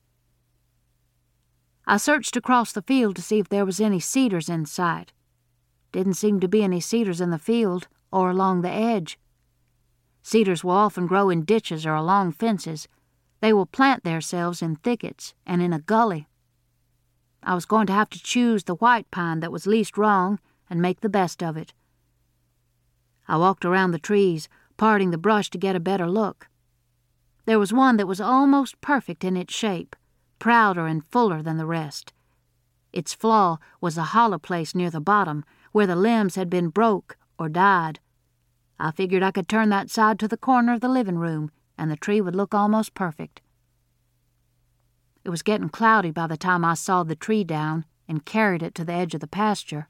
I searched across the field to see if there was any cedars in sight. Didn't seem to be any cedars in the field or along the edge. Cedars will often grow in ditches or along fences. They will plant themselves in thickets and in a gully. I was going to have to choose the white pine that was least wrong and make the best of it. I walked around the trees, parting the brush to get a better look. There was one that was almost perfect in its shape, prouder and fuller than the rest. Its flaw was a hollow place near the bottom, where the limbs had been broke or died. I figured I could turn that side to the corner of the living room, and the tree would look almost perfect. It was getting cloudy by the time I sawed the tree down and carried it to the edge of the pasture.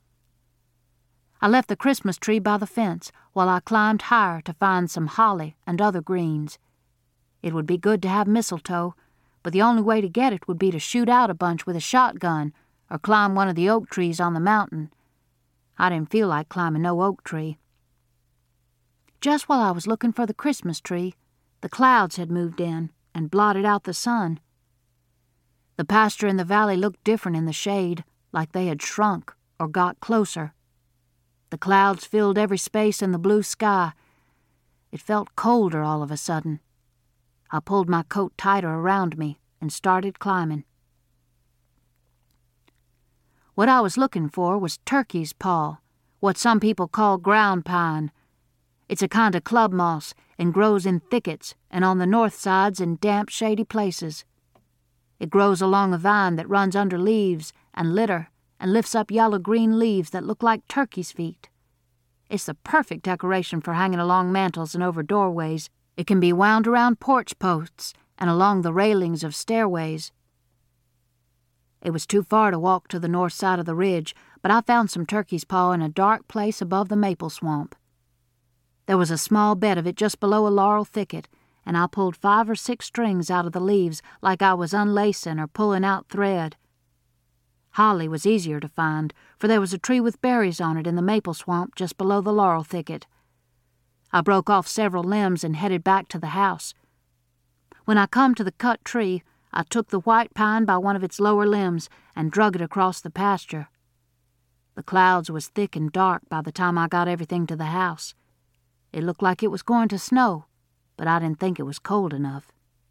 I left the Christmas tree by the fence while I climbed higher to find some holly and other greens. It would be good to have mistletoe, but the only way to get it would be to shoot out a bunch with a shotgun or climb one of the oak trees on the mountain. I didn't feel like climbing no oak tree. Just while I was looking for the Christmas tree, the clouds had moved in and blotted out the sun. The pasture in the valley looked different in the shade, like they had shrunk or got closer. The clouds filled every space in the blue sky. It felt colder all of a sudden. I pulled my coat tighter around me and started climbing. What I was looking for was turkey's paw, what some people call ground pine. It's a kind of club moss and grows in thickets and on the north sides in damp, shady places. It grows along a vine that runs under leaves and litter and lifts up yellow-green leaves that look like turkey's feet. It's the perfect decoration for hanging along mantels and over doorways. It can be wound around porch posts and along the railings of stairways. It was too far to walk to the north side of the ridge, but I found some turkey's paw in a dark place above the maple swamp. There was a small bed of it just below a laurel thicket, and I pulled 5 or 6 strings out of the leaves like I was unlacing or pulling out thread. Holly was easier to find, for there was a tree with berries on it in the maple swamp just below the laurel thicket. I broke off several limbs and headed back to the house. When I come to the cut tree, I took the white pine by one of its lower limbs and drug it across the pasture. The clouds was thick and dark by the time I got everything to the house. It looked like it was going to snow, but I didn't think it was cold enough.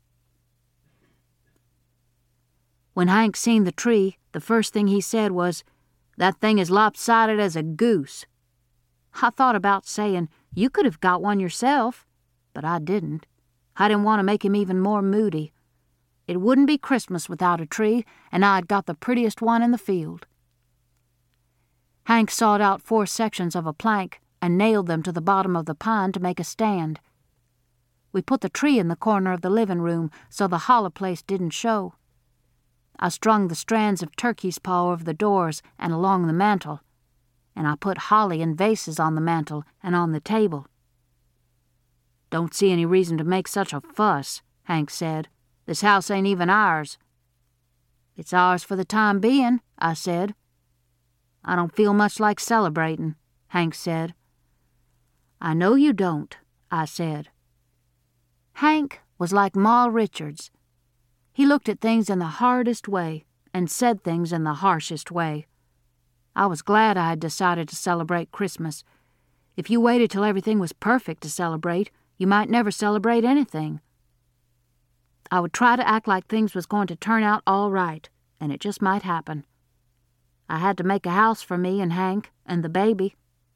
When Hank seen the tree, the first thing he said was, "That thing is lopsided as a goose." I thought about saying, "You could have got one yourself," but I didn't. I didn't want to make him even more moody. It wouldn't be Christmas without a tree, and I had got the prettiest one in the field. Hank sawed out 4 sections of a plank and nailed them to the bottom of the pine to make a stand. We put the tree in the corner of the living room so the hollow place didn't show. I strung the strands of turkey's paw over the doors and along the mantel, and I put holly in vases on the mantel and on the table. "Don't see any reason to make such a fuss," Hank said. "This house ain't even ours." "It's ours for the time being," I said. "I don't feel much like celebrating," Hank said. "I know you don't," I said. Hank was like Ma Richards. He looked at things in the hardest way and said things in the harshest way. I was glad I had decided to celebrate Christmas. If you waited till everything was perfect to celebrate, you might never celebrate anything. I would try to act like things was going to turn out all right, and it just might happen. I had to make a house for me and Hank and the baby.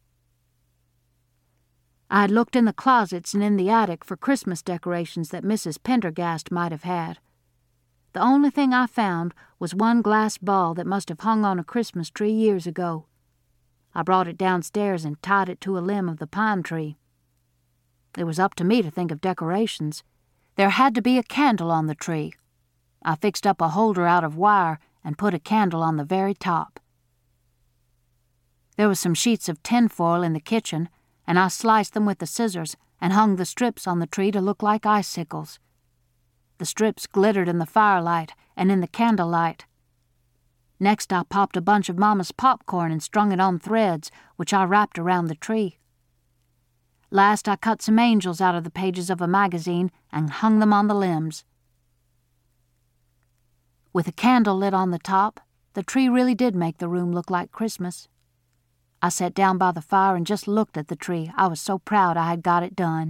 I had looked in the closets and in the attic for Christmas decorations that Mrs. Pendergast might have had. The only thing I found was one glass ball that must have hung on a Christmas tree years ago. I brought it downstairs and tied it to a limb of the pine tree. It was up to me to think of decorations. There had to be a candle on the tree. I fixed up a holder out of wire and put a candle on the very top. There was some sheets of tinfoil in the kitchen, and I sliced them with the scissors and hung the strips on the tree to look like icicles. The strips glittered in the firelight and in the candlelight. Next I popped a bunch of Mama's popcorn and strung it on threads, which I wrapped around the tree. Last I cut some angels out of the pages of a magazine and hung them on the limbs. With a candle lit on the top, the tree really did make the room look like Christmas. I sat down by the fire and just looked at the tree. I was so proud I had got it done.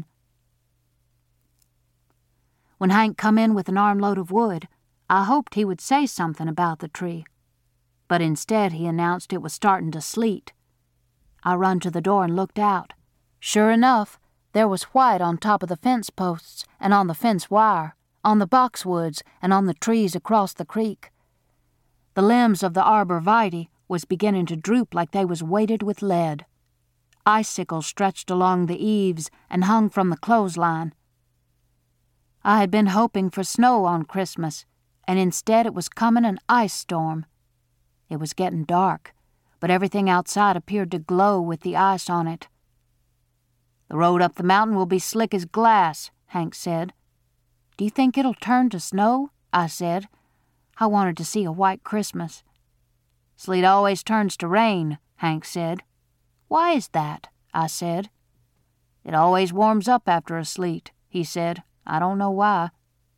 When Hank come in with an armload of wood, I hoped he would say something about the tree. But instead he announced it was starting to sleet. I run to the door and looked out. Sure enough, there was white on top of the fence posts and on the fence wire, on the boxwoods and on the trees across the creek. The limbs of the arborvitae was beginning to droop like they was weighted with lead. Icicles stretched along the eaves and hung from the clothesline. I had been hoping for snow on Christmas, and instead it was coming an ice storm. It was getting dark, but everything outside appeared to glow with the ice on it. "The road up the mountain will be slick as glass," Hank said. "Do you think it'll turn to snow?" I said. I wanted to see a white Christmas. "Sleet always turns to rain," Hank said. "Why is that?" I said. "It always warms up after a sleet," he said. "I don't know why."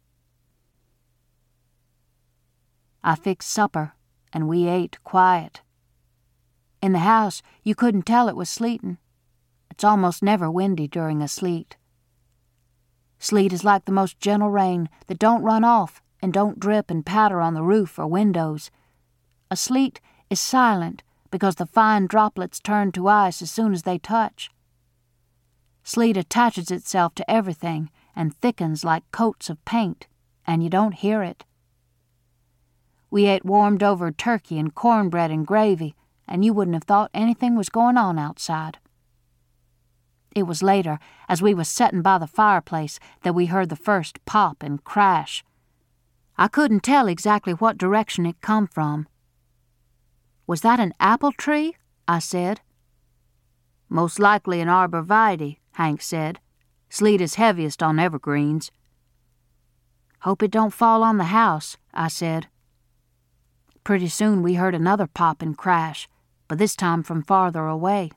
I fixed supper, and we ate quiet. In the house, you couldn't tell it was sleetin'. It's almost never windy during a sleet. Sleet is like the most gentle rain that don't run off and don't drip and patter on the roof or windows. A sleet is silent because the fine droplets turn to ice as soon as they touch. Sleet attaches itself to everything and thickens like coats of paint, and you don't hear it. We ate warmed-over turkey and cornbread and gravy, and you wouldn't have thought anything was going on outside. It was later, as we was settin' by the fireplace, that we heard the first pop and crash. I couldn't tell exactly what direction it come from. "Was that an apple tree?" I said. "Most likely an arborvitae," Hank said. "Sleet is heaviest on evergreens." "Hope it don't fall on the house," I said. Pretty soon we heard another pop and crash, but this time from farther away.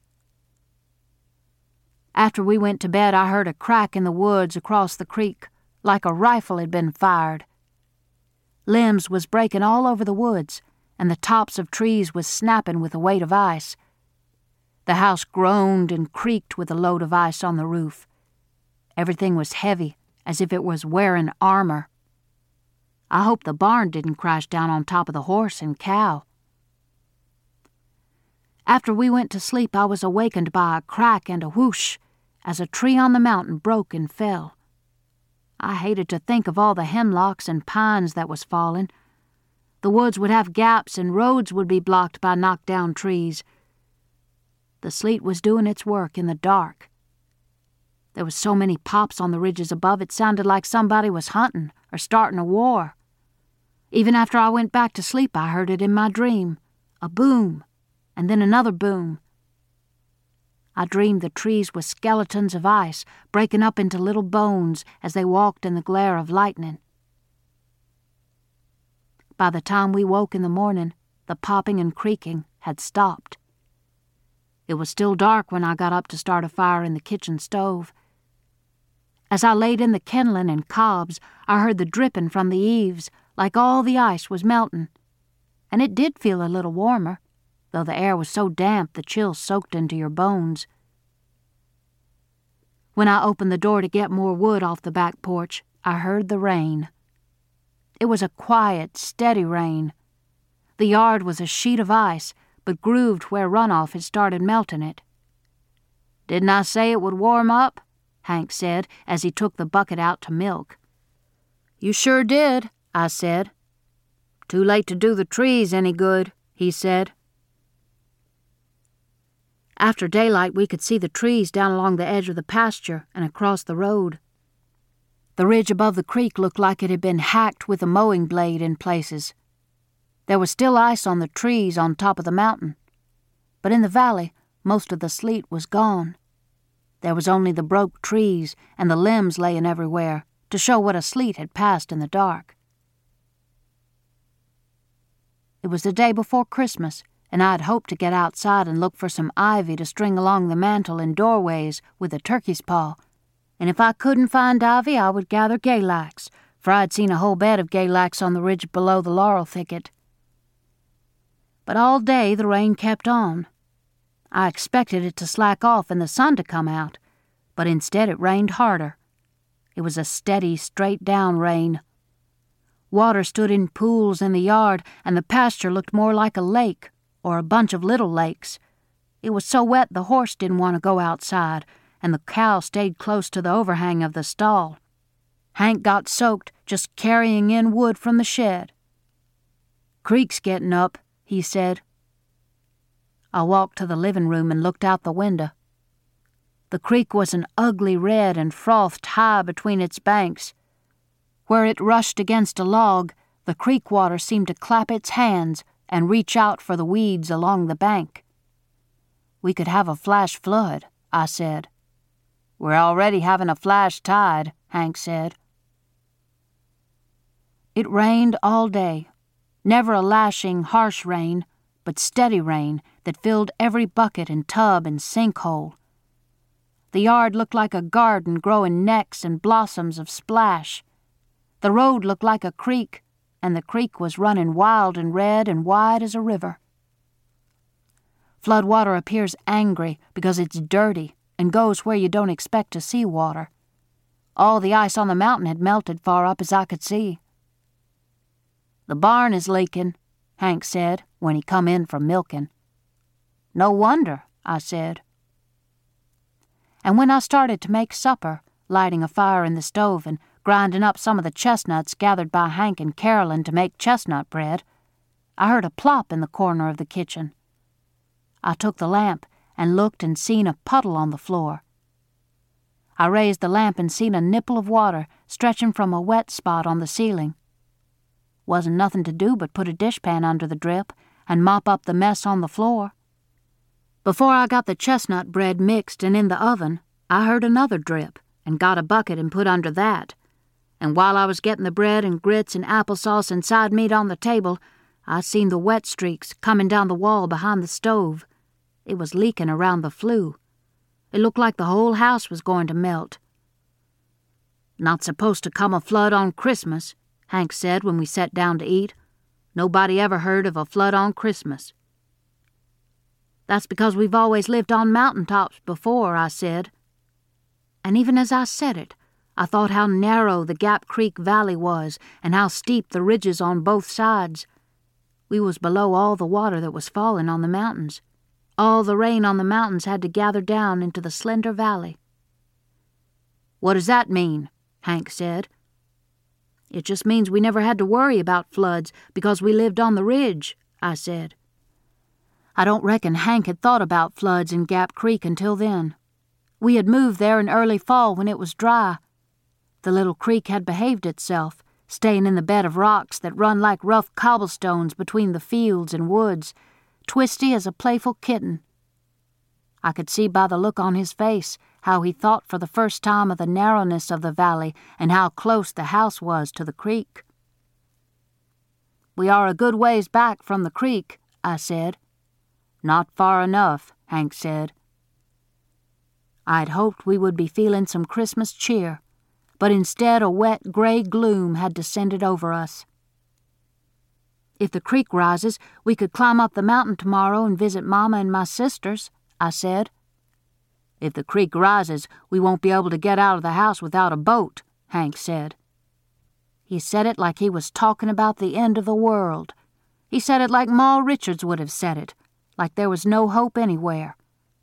After we went to bed, I heard a crack in the woods across the creek, like a rifle had been fired. Limbs was breaking all over the woods, and the tops of trees was snapping with the weight of ice. The house groaned and creaked with a load of ice on the roof. Everything was heavy, as if it was wearing armor. I hope the barn didn't crash down on top of the horse and cow. After we went to sleep, I was awakened by a crack and a whoosh as a tree on the mountain broke and fell. I hated to think of all the hemlocks and pines that was falling. The woods would have gaps and roads would be blocked by knocked-down trees. The sleet was doing its work in the dark. There was so many pops on the ridges above it sounded like somebody was hunting or starting a war. Even after I went back to sleep, I heard it in my dream, a boom, and then another boom. I dreamed the trees were skeletons of ice breaking up into little bones as they walked in the glare of lightning. By the time we woke in the morning, the popping and creaking had stopped. It was still dark when I got up to start a fire in the kitchen stove. As I laid in the kindling and cobs, I heard the dripping from the eaves, like all the ice was melting. And it did feel a little warmer, though the air was so damp the chill soaked into your bones. When I opened the door to get more wood off the back porch, I heard the rain. It was a quiet, steady rain. The yard was a sheet of ice, but grooved where runoff had started melting it. "Didn't I say it would warm up?" Hank said as he took the bucket out to milk. "You sure did," I said. "Too late to do the trees any good," he said. After daylight, we could see the trees down along the edge of the pasture and across the road. The ridge above the creek looked like it had been hacked with a mowing blade in places. There was still ice on the trees on top of the mountain, but in the valley, most of the sleet was gone. There was only the broke trees and the limbs laying everywhere to show what a sleet had passed in the dark. It was the day before Christmas, and I had hoped to get outside and look for some ivy to string along the mantel and doorways with a turkey's paw. And if I couldn't find ivy, I would gather gaylacs, for I'd seen a whole bed of gaylacs on the ridge below the laurel thicket. But all day the rain kept on. I expected it to slack off and the sun to come out, but instead it rained harder. It was a steady, straight-down rain. Water stood in pools in the yard, and the pasture looked more like a lake, or a bunch of little lakes. It was so wet the horse didn't want to go outside, and the cow stayed close to the overhang of the stall. Hank got soaked just carrying in wood from the shed. "Creek's getting up," he said. I walked to the living room and looked out the window. The creek was an ugly red and frothed high between its banks. Where it rushed against a log, the creek water seemed to clap its hands and reach out for the weeds along the bank. "We could have a flash flood," I said. "We're already having a flash tide," Hank said. It rained all day. Never a lashing, harsh rain, but steady rain that filled every bucket and tub and sinkhole. The yard looked like a garden growing necks and blossoms of splash. The road looked like a creek, and the creek was running wild and red and wide as a river. Floodwater appears angry because it's dirty and goes where you don't expect to see water. All the ice on the mountain had melted far up as I could see. "The barn is leaking," Hank said when he come in from milking. "No wonder," I said. And when I started to make supper, lighting a fire in the stove and grinding up some of the chestnuts gathered by Hank and Carolyn to make chestnut bread, I heard a plop in the corner of the kitchen. I took the lamp and looked and seen a puddle on the floor. I raised the lamp and seen a nipple of water stretching from a wet spot on the ceiling. Wasn't nothing to do but put a dishpan under the drip and mop up the mess on the floor. Before I got the chestnut bread mixed and in the oven, I heard another drip and got a bucket and put under that. And while I was getting the bread and grits and applesauce and side meat on the table, I seen the wet streaks coming down the wall behind the stove. It was leaking around the flue. It looked like the whole house was going to melt. "Not supposed to come a flood on Christmas," Hank said when we sat down to eat. "Nobody ever heard of a flood on Christmas." "That's because we've always lived on mountaintops before," I said. And even as I said it, I thought how narrow the Gap Creek Valley was and how steep the ridges on both sides. We was below all the water that was falling on the mountains. All the rain on the mountains had to gather down into the slender valley. "What does that mean?" Hank said. "It just means we never had to worry about floods because we lived on the ridge," I said. I don't reckon Hank had thought about floods in Gap Creek until then. We had moved there in early fall when it was dry. The little creek had behaved itself, staying in the bed of rocks that run like rough cobblestones between the fields and woods, twisty as a playful kitten. I could see by the look on his face how he thought for the first time of the narrowness of the valley and how close the house was to the creek. "We are a good ways back from the creek," I said. "Not far enough," Hank said. I'd hoped we would be feeling some Christmas cheer, but instead a wet, gray gloom had descended over us. "If the creek rises, we could climb up the mountain tomorrow and visit Mama and my sisters," I said. "If the creek rises, we won't be able to get out of the house without a boat," Hank said. He said it like he was talking about the end of the world. He said it like Ma Richards would have said it, like there was no hope anywhere.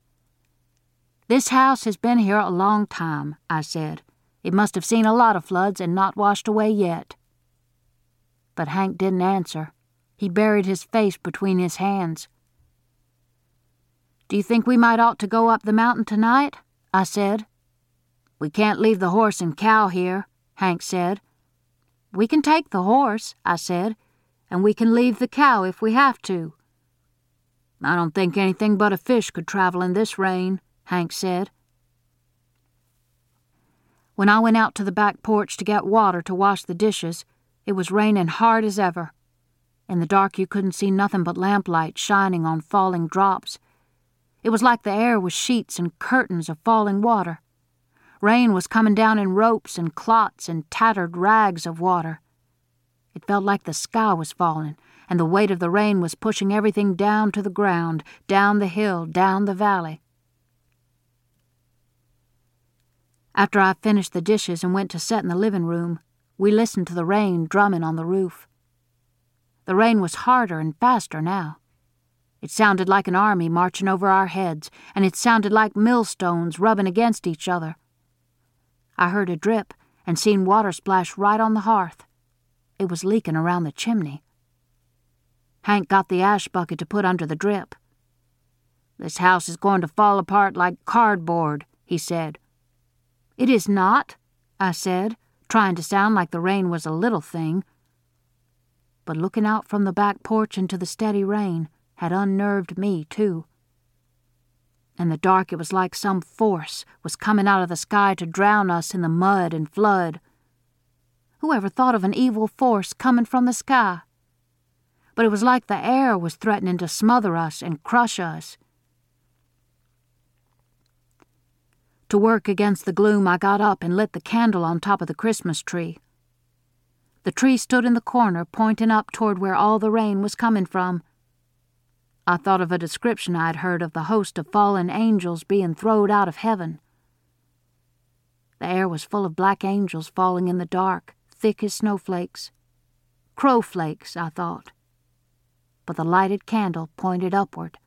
"This house has been here a long time," I said. "It must have seen a lot of floods and not washed away yet." But Hank didn't answer. He buried his face between his hands. "Do you think we might ought to go up the mountain tonight?" I said. "We can't leave the horse and cow here," Hank said. "We can take the horse," I said, "and we can leave the cow if we have to." "I don't think anything but a fish could travel in this rain," Hank said. When I went out to the back porch to get water to wash the dishes, it was raining hard as ever. In the dark you couldn't see nothing but lamplight shining on falling drops. It was like the air was sheets and curtains of falling water. Rain was coming down in ropes and clots and tattered rags of water. It felt like the sky was falling, and the weight of the rain was pushing everything down to the ground, down the hill, down the valley. After I finished the dishes and went to set in the living room, we listened to the rain drumming on the roof. The rain was harder and faster now. It sounded like an army marching over our heads, and it sounded like millstones rubbing against each other. I heard a drip and seen water splash right on the hearth. It was leaking around the chimney. Hank got the ash bucket to put under the drip. "This house is going to fall apart like cardboard," he said. "It is not," I said, trying to sound like the rain was a little thing. But looking out from the back porch into the steady rain had unnerved me, too. In the dark it was like some force was coming out of the sky to drown us in the mud and flood. Who ever thought of an evil force coming from the sky? but it was like the air was threatening to smother us and crush us. To work against the gloom, I got up and lit the candle on top of the Christmas tree. The tree stood in the corner, pointing up toward where all the rain was coming from. I thought of a description I'd heard of the host of fallen angels being throwed out of heaven. The air was full of black angels falling in the dark, thick as snowflakes. Crowflakes, I thought. But the lighted candle pointed upward.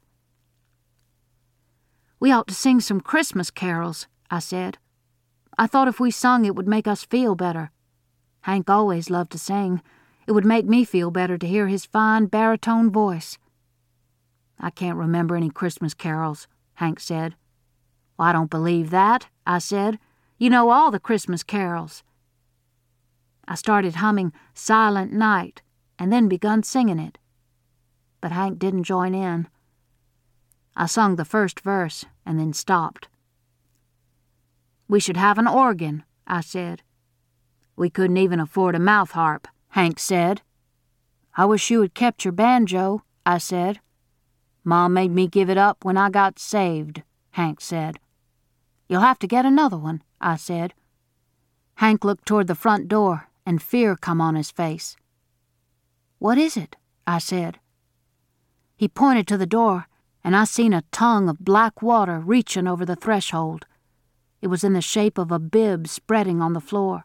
"We ought to sing some Christmas carols," I said. "I thought if we sung it would make us feel better. Hank always loved to sing. It would make me feel better to hear his fine baritone voice." "I can't remember any Christmas carols," Hank said. "Well, I don't believe that," I said. "You know all the Christmas carols." I started humming Silent Night and then begun singing it. But Hank didn't join in. I sung the first verse and then stopped. "We should have an organ," I said. "We couldn't even afford a mouth harp," Hank said. "I wish you had kept your banjo," I said. "Mom made me give it up when I got saved," Hank said. "You'll have to get another one," I said. Hank looked toward the front door, and fear come on his face. "What is it?" I said. He pointed to the door, and I seen a tongue of black water reaching over the threshold. It was in the shape of a bib spreading on the floor.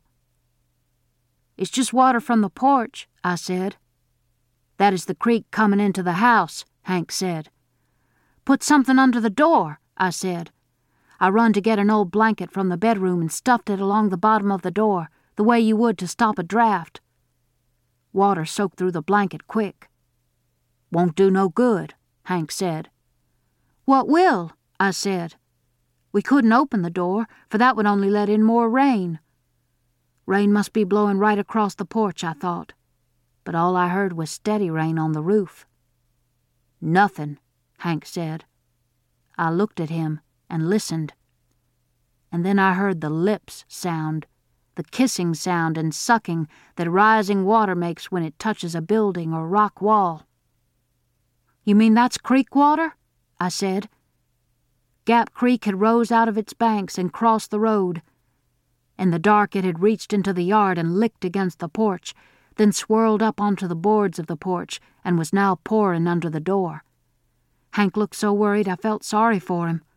"It's just water from the porch," I said. "That is the creek coming into the house," Hank said. "Put something under the door," I said. I run to get an old blanket from the bedroom and stuffed it along the bottom of the door, the way you would to stop a draft. Water soaked through the blanket quick. "Won't do no good," Hank said. "What will?" I said. We couldn't open the door, for that would only let in more rain. Rain must be blowing right across the porch, I thought, but all I heard was steady rain on the roof. "Nothing," Hank said. I looked at him and listened, and then I heard the lips sound, the kissing sound and sucking that rising water makes when it touches a building or rock wall. "You mean that's creek water?" I said. Gap Creek had rose out of its banks and crossed the road. In the dark it had reached into the yard and licked against the porch, then swirled up onto the boards of the porch and was now pouring under the door. Hank looked so worried I felt sorry for him.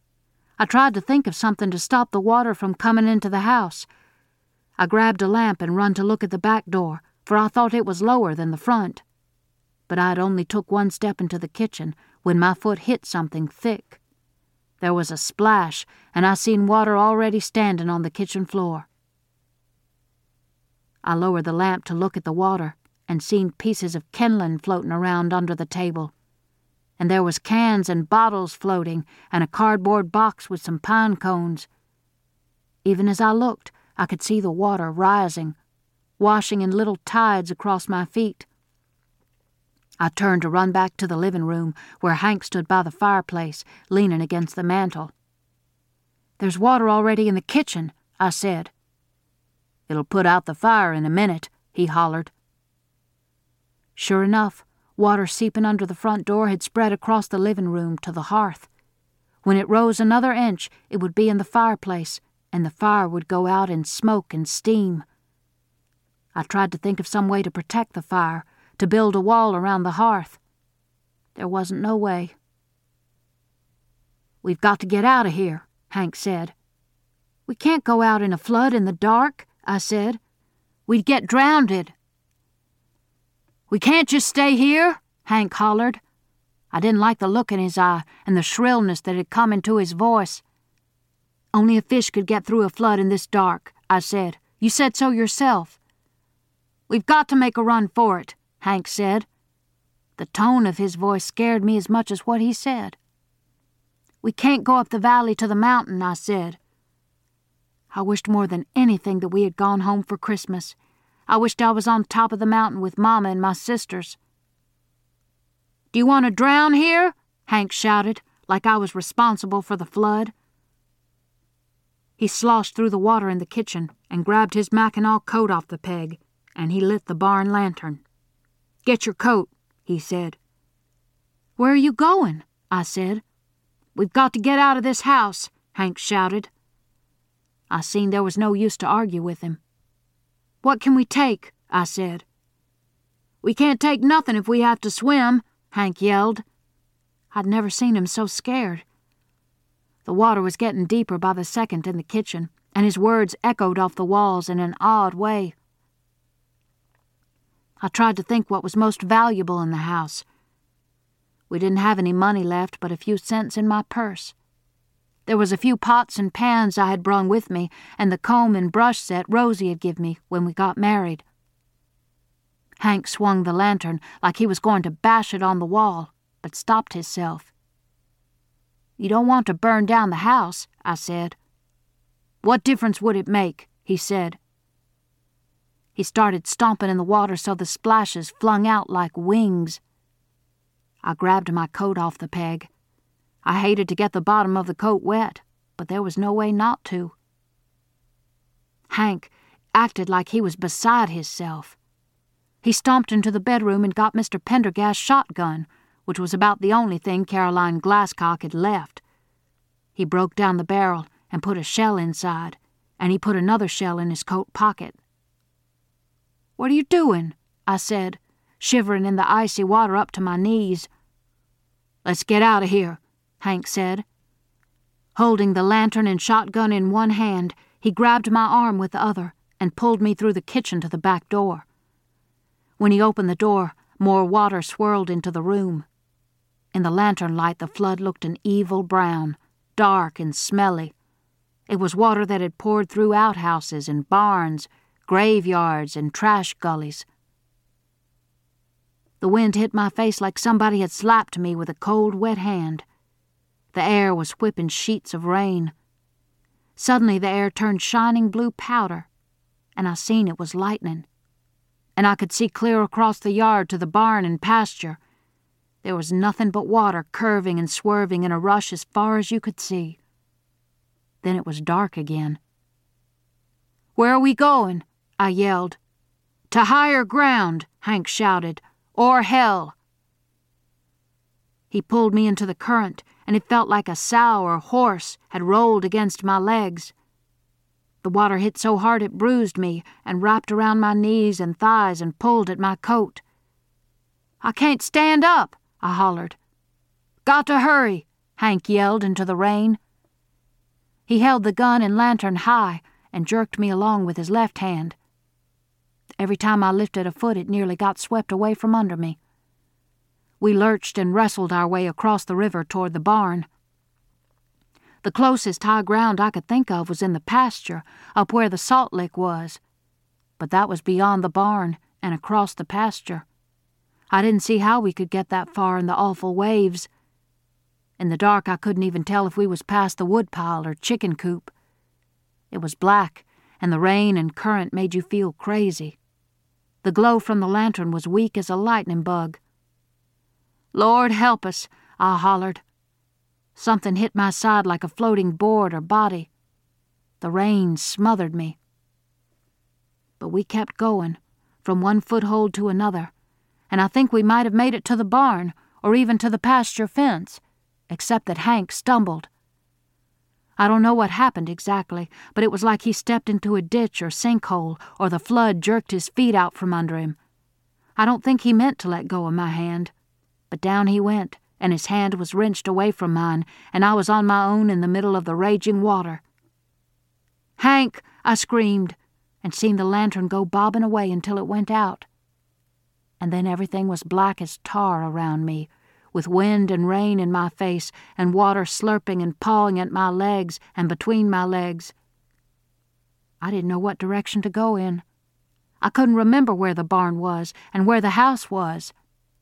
I tried to think of something to stop the water from coming into the house. I grabbed a lamp and run to look at the back door, for I thought it was lower than the front. But I had only took one step into the kitchen when my foot hit something thick. There was a splash, and I seen water already standing on the kitchen floor. I lowered the lamp to look at the water and seen pieces of kindling floating around under the table. And there was cans and bottles floating and a cardboard box with some pine cones. Even as I looked, I could see the water rising, washing in little tides across my feet. I turned to run back to the living room where Hank stood by the fireplace, leaning against the mantel. "There's water already in the kitchen," I said. "It'll put out the fire in a minute," he hollered. Sure enough, water seeping under the front door had spread across the living room to the hearth. When it rose another inch, it would be in the fireplace, and the fire would go out in smoke and steam. I tried to think of some way to protect the fire, to build a wall around the hearth. There wasn't no way. "We've got to get out of here," Hank said. "We can't go out in a flood in the dark," I said. "We'd get drowned." "We can't just stay here," Hank hollered. I didn't like the look in his eye and the shrillness that had come into his voice. "Only a fish could get through a flood in this dark," I said. "You said so yourself." "We've got to make a run for it," Hank said. The tone of his voice scared me as much as what he said. "We can't go up the valley to the mountain," I said. I wished more than anything that we had gone home for Christmas. I wished I was on top of the mountain with Mama and my sisters. "Do you want to drown here?" Hank shouted, like I was responsible for the flood. He sloshed through the water in the kitchen and grabbed his Mackinaw coat off the peg, and he lit the barn lantern. "Get your coat," he said. "Where are you going?" I said. "We've got to get out of this house," Hank shouted. I seen there was no use to argue with him. "What can we take?" I said. "We can't take nothing if we have to swim," Hank yelled. I'd never seen him so scared. The water was getting deeper by the second in the kitchen, and his words echoed off the walls in an odd way. I tried to think what was most valuable in the house. We didn't have any money left but a few cents in my purse. There was a few pots and pans I had brung with me, and the comb and brush set Rosie had given me when we got married. Hank swung the lantern like he was going to bash it on the wall, but stopped himself. "You don't want to burn down the house," I said. "What difference would it make?" he said. He started stomping in the water so the splashes flung out like wings. I grabbed my coat off the peg. I hated to get the bottom of the coat wet, but there was no way not to. Hank acted like he was beside himself. He stomped into the bedroom and got Mr. Pendergast's shotgun, which was about the only thing Caroline Glasscock had left. He broke down the barrel and put a shell inside, and he put another shell in his coat pocket. "What are you doing?" I said, shivering in the icy water up to my knees. "Let's get out of here," Hank said. Holding the lantern and shotgun in one hand, he grabbed my arm with the other and pulled me through the kitchen to the back door. When he opened the door, more water swirled into the room. In the lantern light, the flood looked an evil brown, dark and smelly. It was water that had poured through outhouses and barns, graveyards and trash gullies. The wind hit my face like somebody had slapped me with a cold, wet hand. The air was whipping sheets of rain. Suddenly the air turned shining blue powder, and I seen it was lightning. And I could see clear across the yard to the barn and pasture. There was nothing but water curving and swerving in a rush as far as you could see. Then it was dark again. "Where are we going?" I yelled. "To higher ground," Hank shouted, "or hell." He pulled me into the current, and it felt like a sow or horse had rolled against my legs. The water hit so hard it bruised me and wrapped around my knees and thighs and pulled at my coat. "I can't stand up," I hollered. "Got to hurry," Hank yelled into the rain. He held the gun and lantern high and jerked me along with his left hand. Every time I lifted a foot, it nearly got swept away from under me. We lurched and wrestled our way across the river toward the barn. The closest high ground I could think of was in the pasture, up where the salt lick was. But that was beyond the barn and across the pasture. I didn't see how we could get that far in the awful waves. In the dark, I couldn't even tell if we was past the woodpile or chicken coop. It was black, and the rain and current made you feel crazy. The glow from the lantern was weak as a lightning bug. "Lord help us," I hollered. Something hit my side like a floating board or body. The rain smothered me. But we kept going, from one foothold to another, and I think we might have made it to the barn or even to the pasture fence, except that Hank stumbled. I don't know what happened exactly, but it was like he stepped into a ditch or sinkhole, or the flood jerked his feet out from under him. I don't think he meant to let go of my hand, but down he went, and his hand was wrenched away from mine, and I was on my own in the middle of the raging water. "Hank!" I screamed, and seen the lantern go bobbing away until it went out. And then everything was black as tar around me, with wind and rain in my face and water slurping and pawing at my legs and between my legs. I didn't know what direction to go in. I couldn't remember where the barn was and where the house was.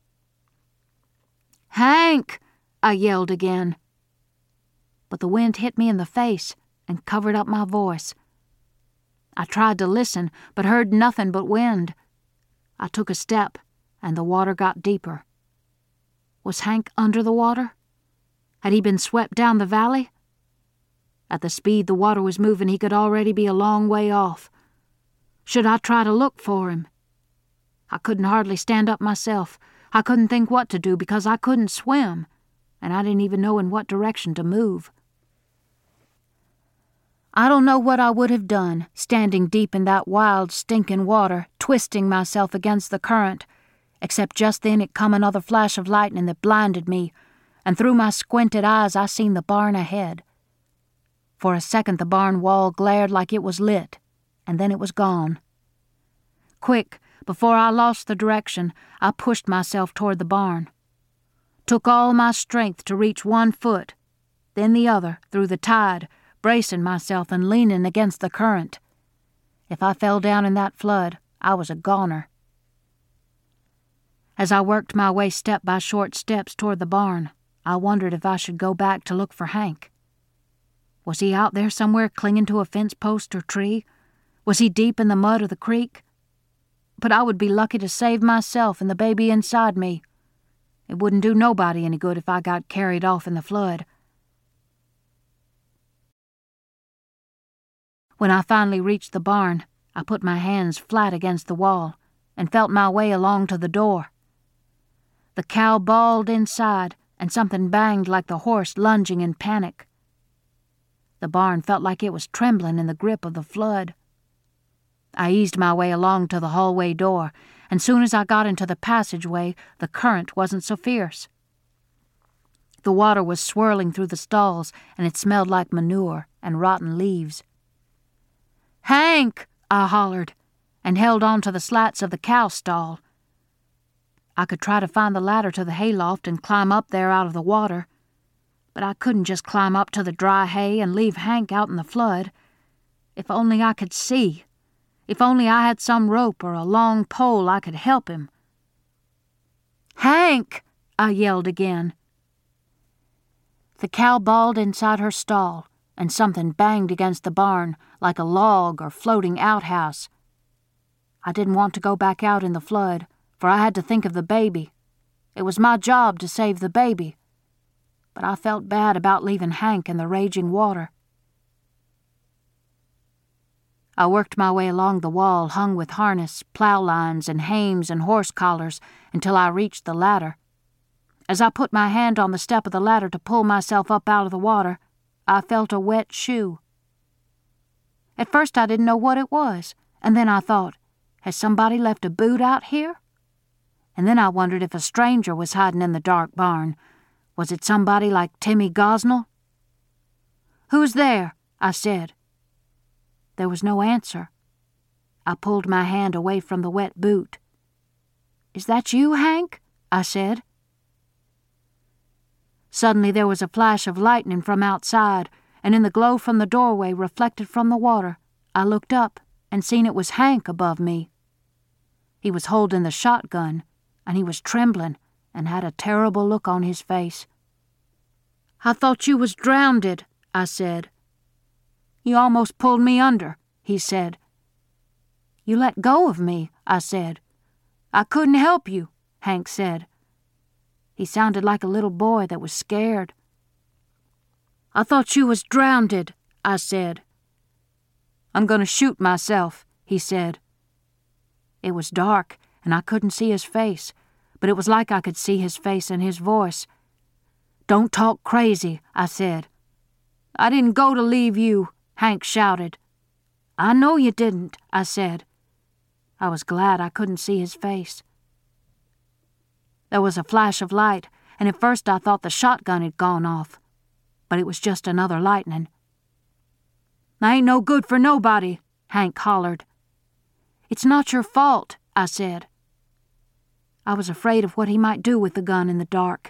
"Hank!" I yelled again. But the wind hit me in the face and covered up my voice. I tried to listen, but heard nothing but wind. I took a step, and the water got deeper. Was Hank under the water? Had he been swept down the valley? At the speed the water was moving, he could already be a long way off. Should I try to look for him? I couldn't hardly stand up myself. I couldn't think what to do because I couldn't swim, and I didn't even know in what direction to move. I don't know what I would have done, standing deep in that wild, stinking water, twisting myself against the current, except just then it come another flash of lightning that blinded me, and through my squinted eyes I seen the barn ahead. For a second the barn wall glared like it was lit, and then it was gone. Quick, before I lost the direction, I pushed myself toward the barn. Took all my strength to reach one foot, then the other, through the tide, bracing myself and leaning against the current. If I fell down in that flood, I was a goner. As I worked my way step by short steps toward the barn, I wondered if I should go back to look for Hank. Was he out there somewhere clinging to a fence post or tree? Was he deep in the mud of the creek? But I would be lucky to save myself and the baby inside me. It wouldn't do nobody any good if I got carried off in the flood. When I finally reached the barn, I put my hands flat against the wall and felt my way along to the door. The cow bawled inside, and something banged like the horse lunging in panic. The barn felt like it was trembling in the grip of the flood. I eased my way along to the hallway door, and soon as I got into the passageway, the current wasn't so fierce. The water was swirling through the stalls, and it smelled like manure and rotten leaves. "Hank!" I hollered, and held on to the slats of the cow stall. I could try to find the ladder to the hayloft and climb up there out of the water, but I couldn't just climb up to the dry hay and leave Hank out in the flood. If only I could see. If only I had some rope or a long pole I could help him. "Hank!" I yelled again. The cow bawled inside her stall, and something banged against the barn like a log or floating outhouse. I didn't want to go back out in the flood, for I had to think of the baby. It was my job to save the baby, but I felt bad about leaving Hank in the raging water. I worked my way along the wall hung with harness, plow lines, and hames and horse collars until I reached the ladder. As I put my hand on the step of the ladder to pull myself up out of the water, I felt a wet shoe. At first I didn't know what it was, and then I thought, has somebody left a boot out here? And then I wondered if a stranger was hiding in the dark barn. Was it somebody like Timmy Gosnell? "Who's there?" I said. There was no answer. I pulled my hand away from the wet boot. "Is that you, Hank?" I said. Suddenly there was a flash of lightning from outside, and in the glow from the doorway reflected from the water, I looked up and seen it was Hank above me. He was holding the shotgun, and he was trembling and had a terrible look on his face. "I thought you was drownded," I said. "You almost pulled me under," he said. "You let go of me," I said. "I couldn't help you," Hank said. He sounded like a little boy that was scared. "I thought you was drownded," I said. "I'm going to shoot myself," he said. It was dark, and I couldn't see his face, but it was like I could see his face and his voice. "Don't talk crazy," I said. "I didn't go to leave you," Hank shouted. "I know you didn't," I said. I was glad I couldn't see his face. There was a flash of light, and at first I thought the shotgun had gone off, but it was just another lightning. "I ain't no good for nobody," Hank hollered. "It's not your fault," I said. I was afraid of what he might do with the gun in the dark.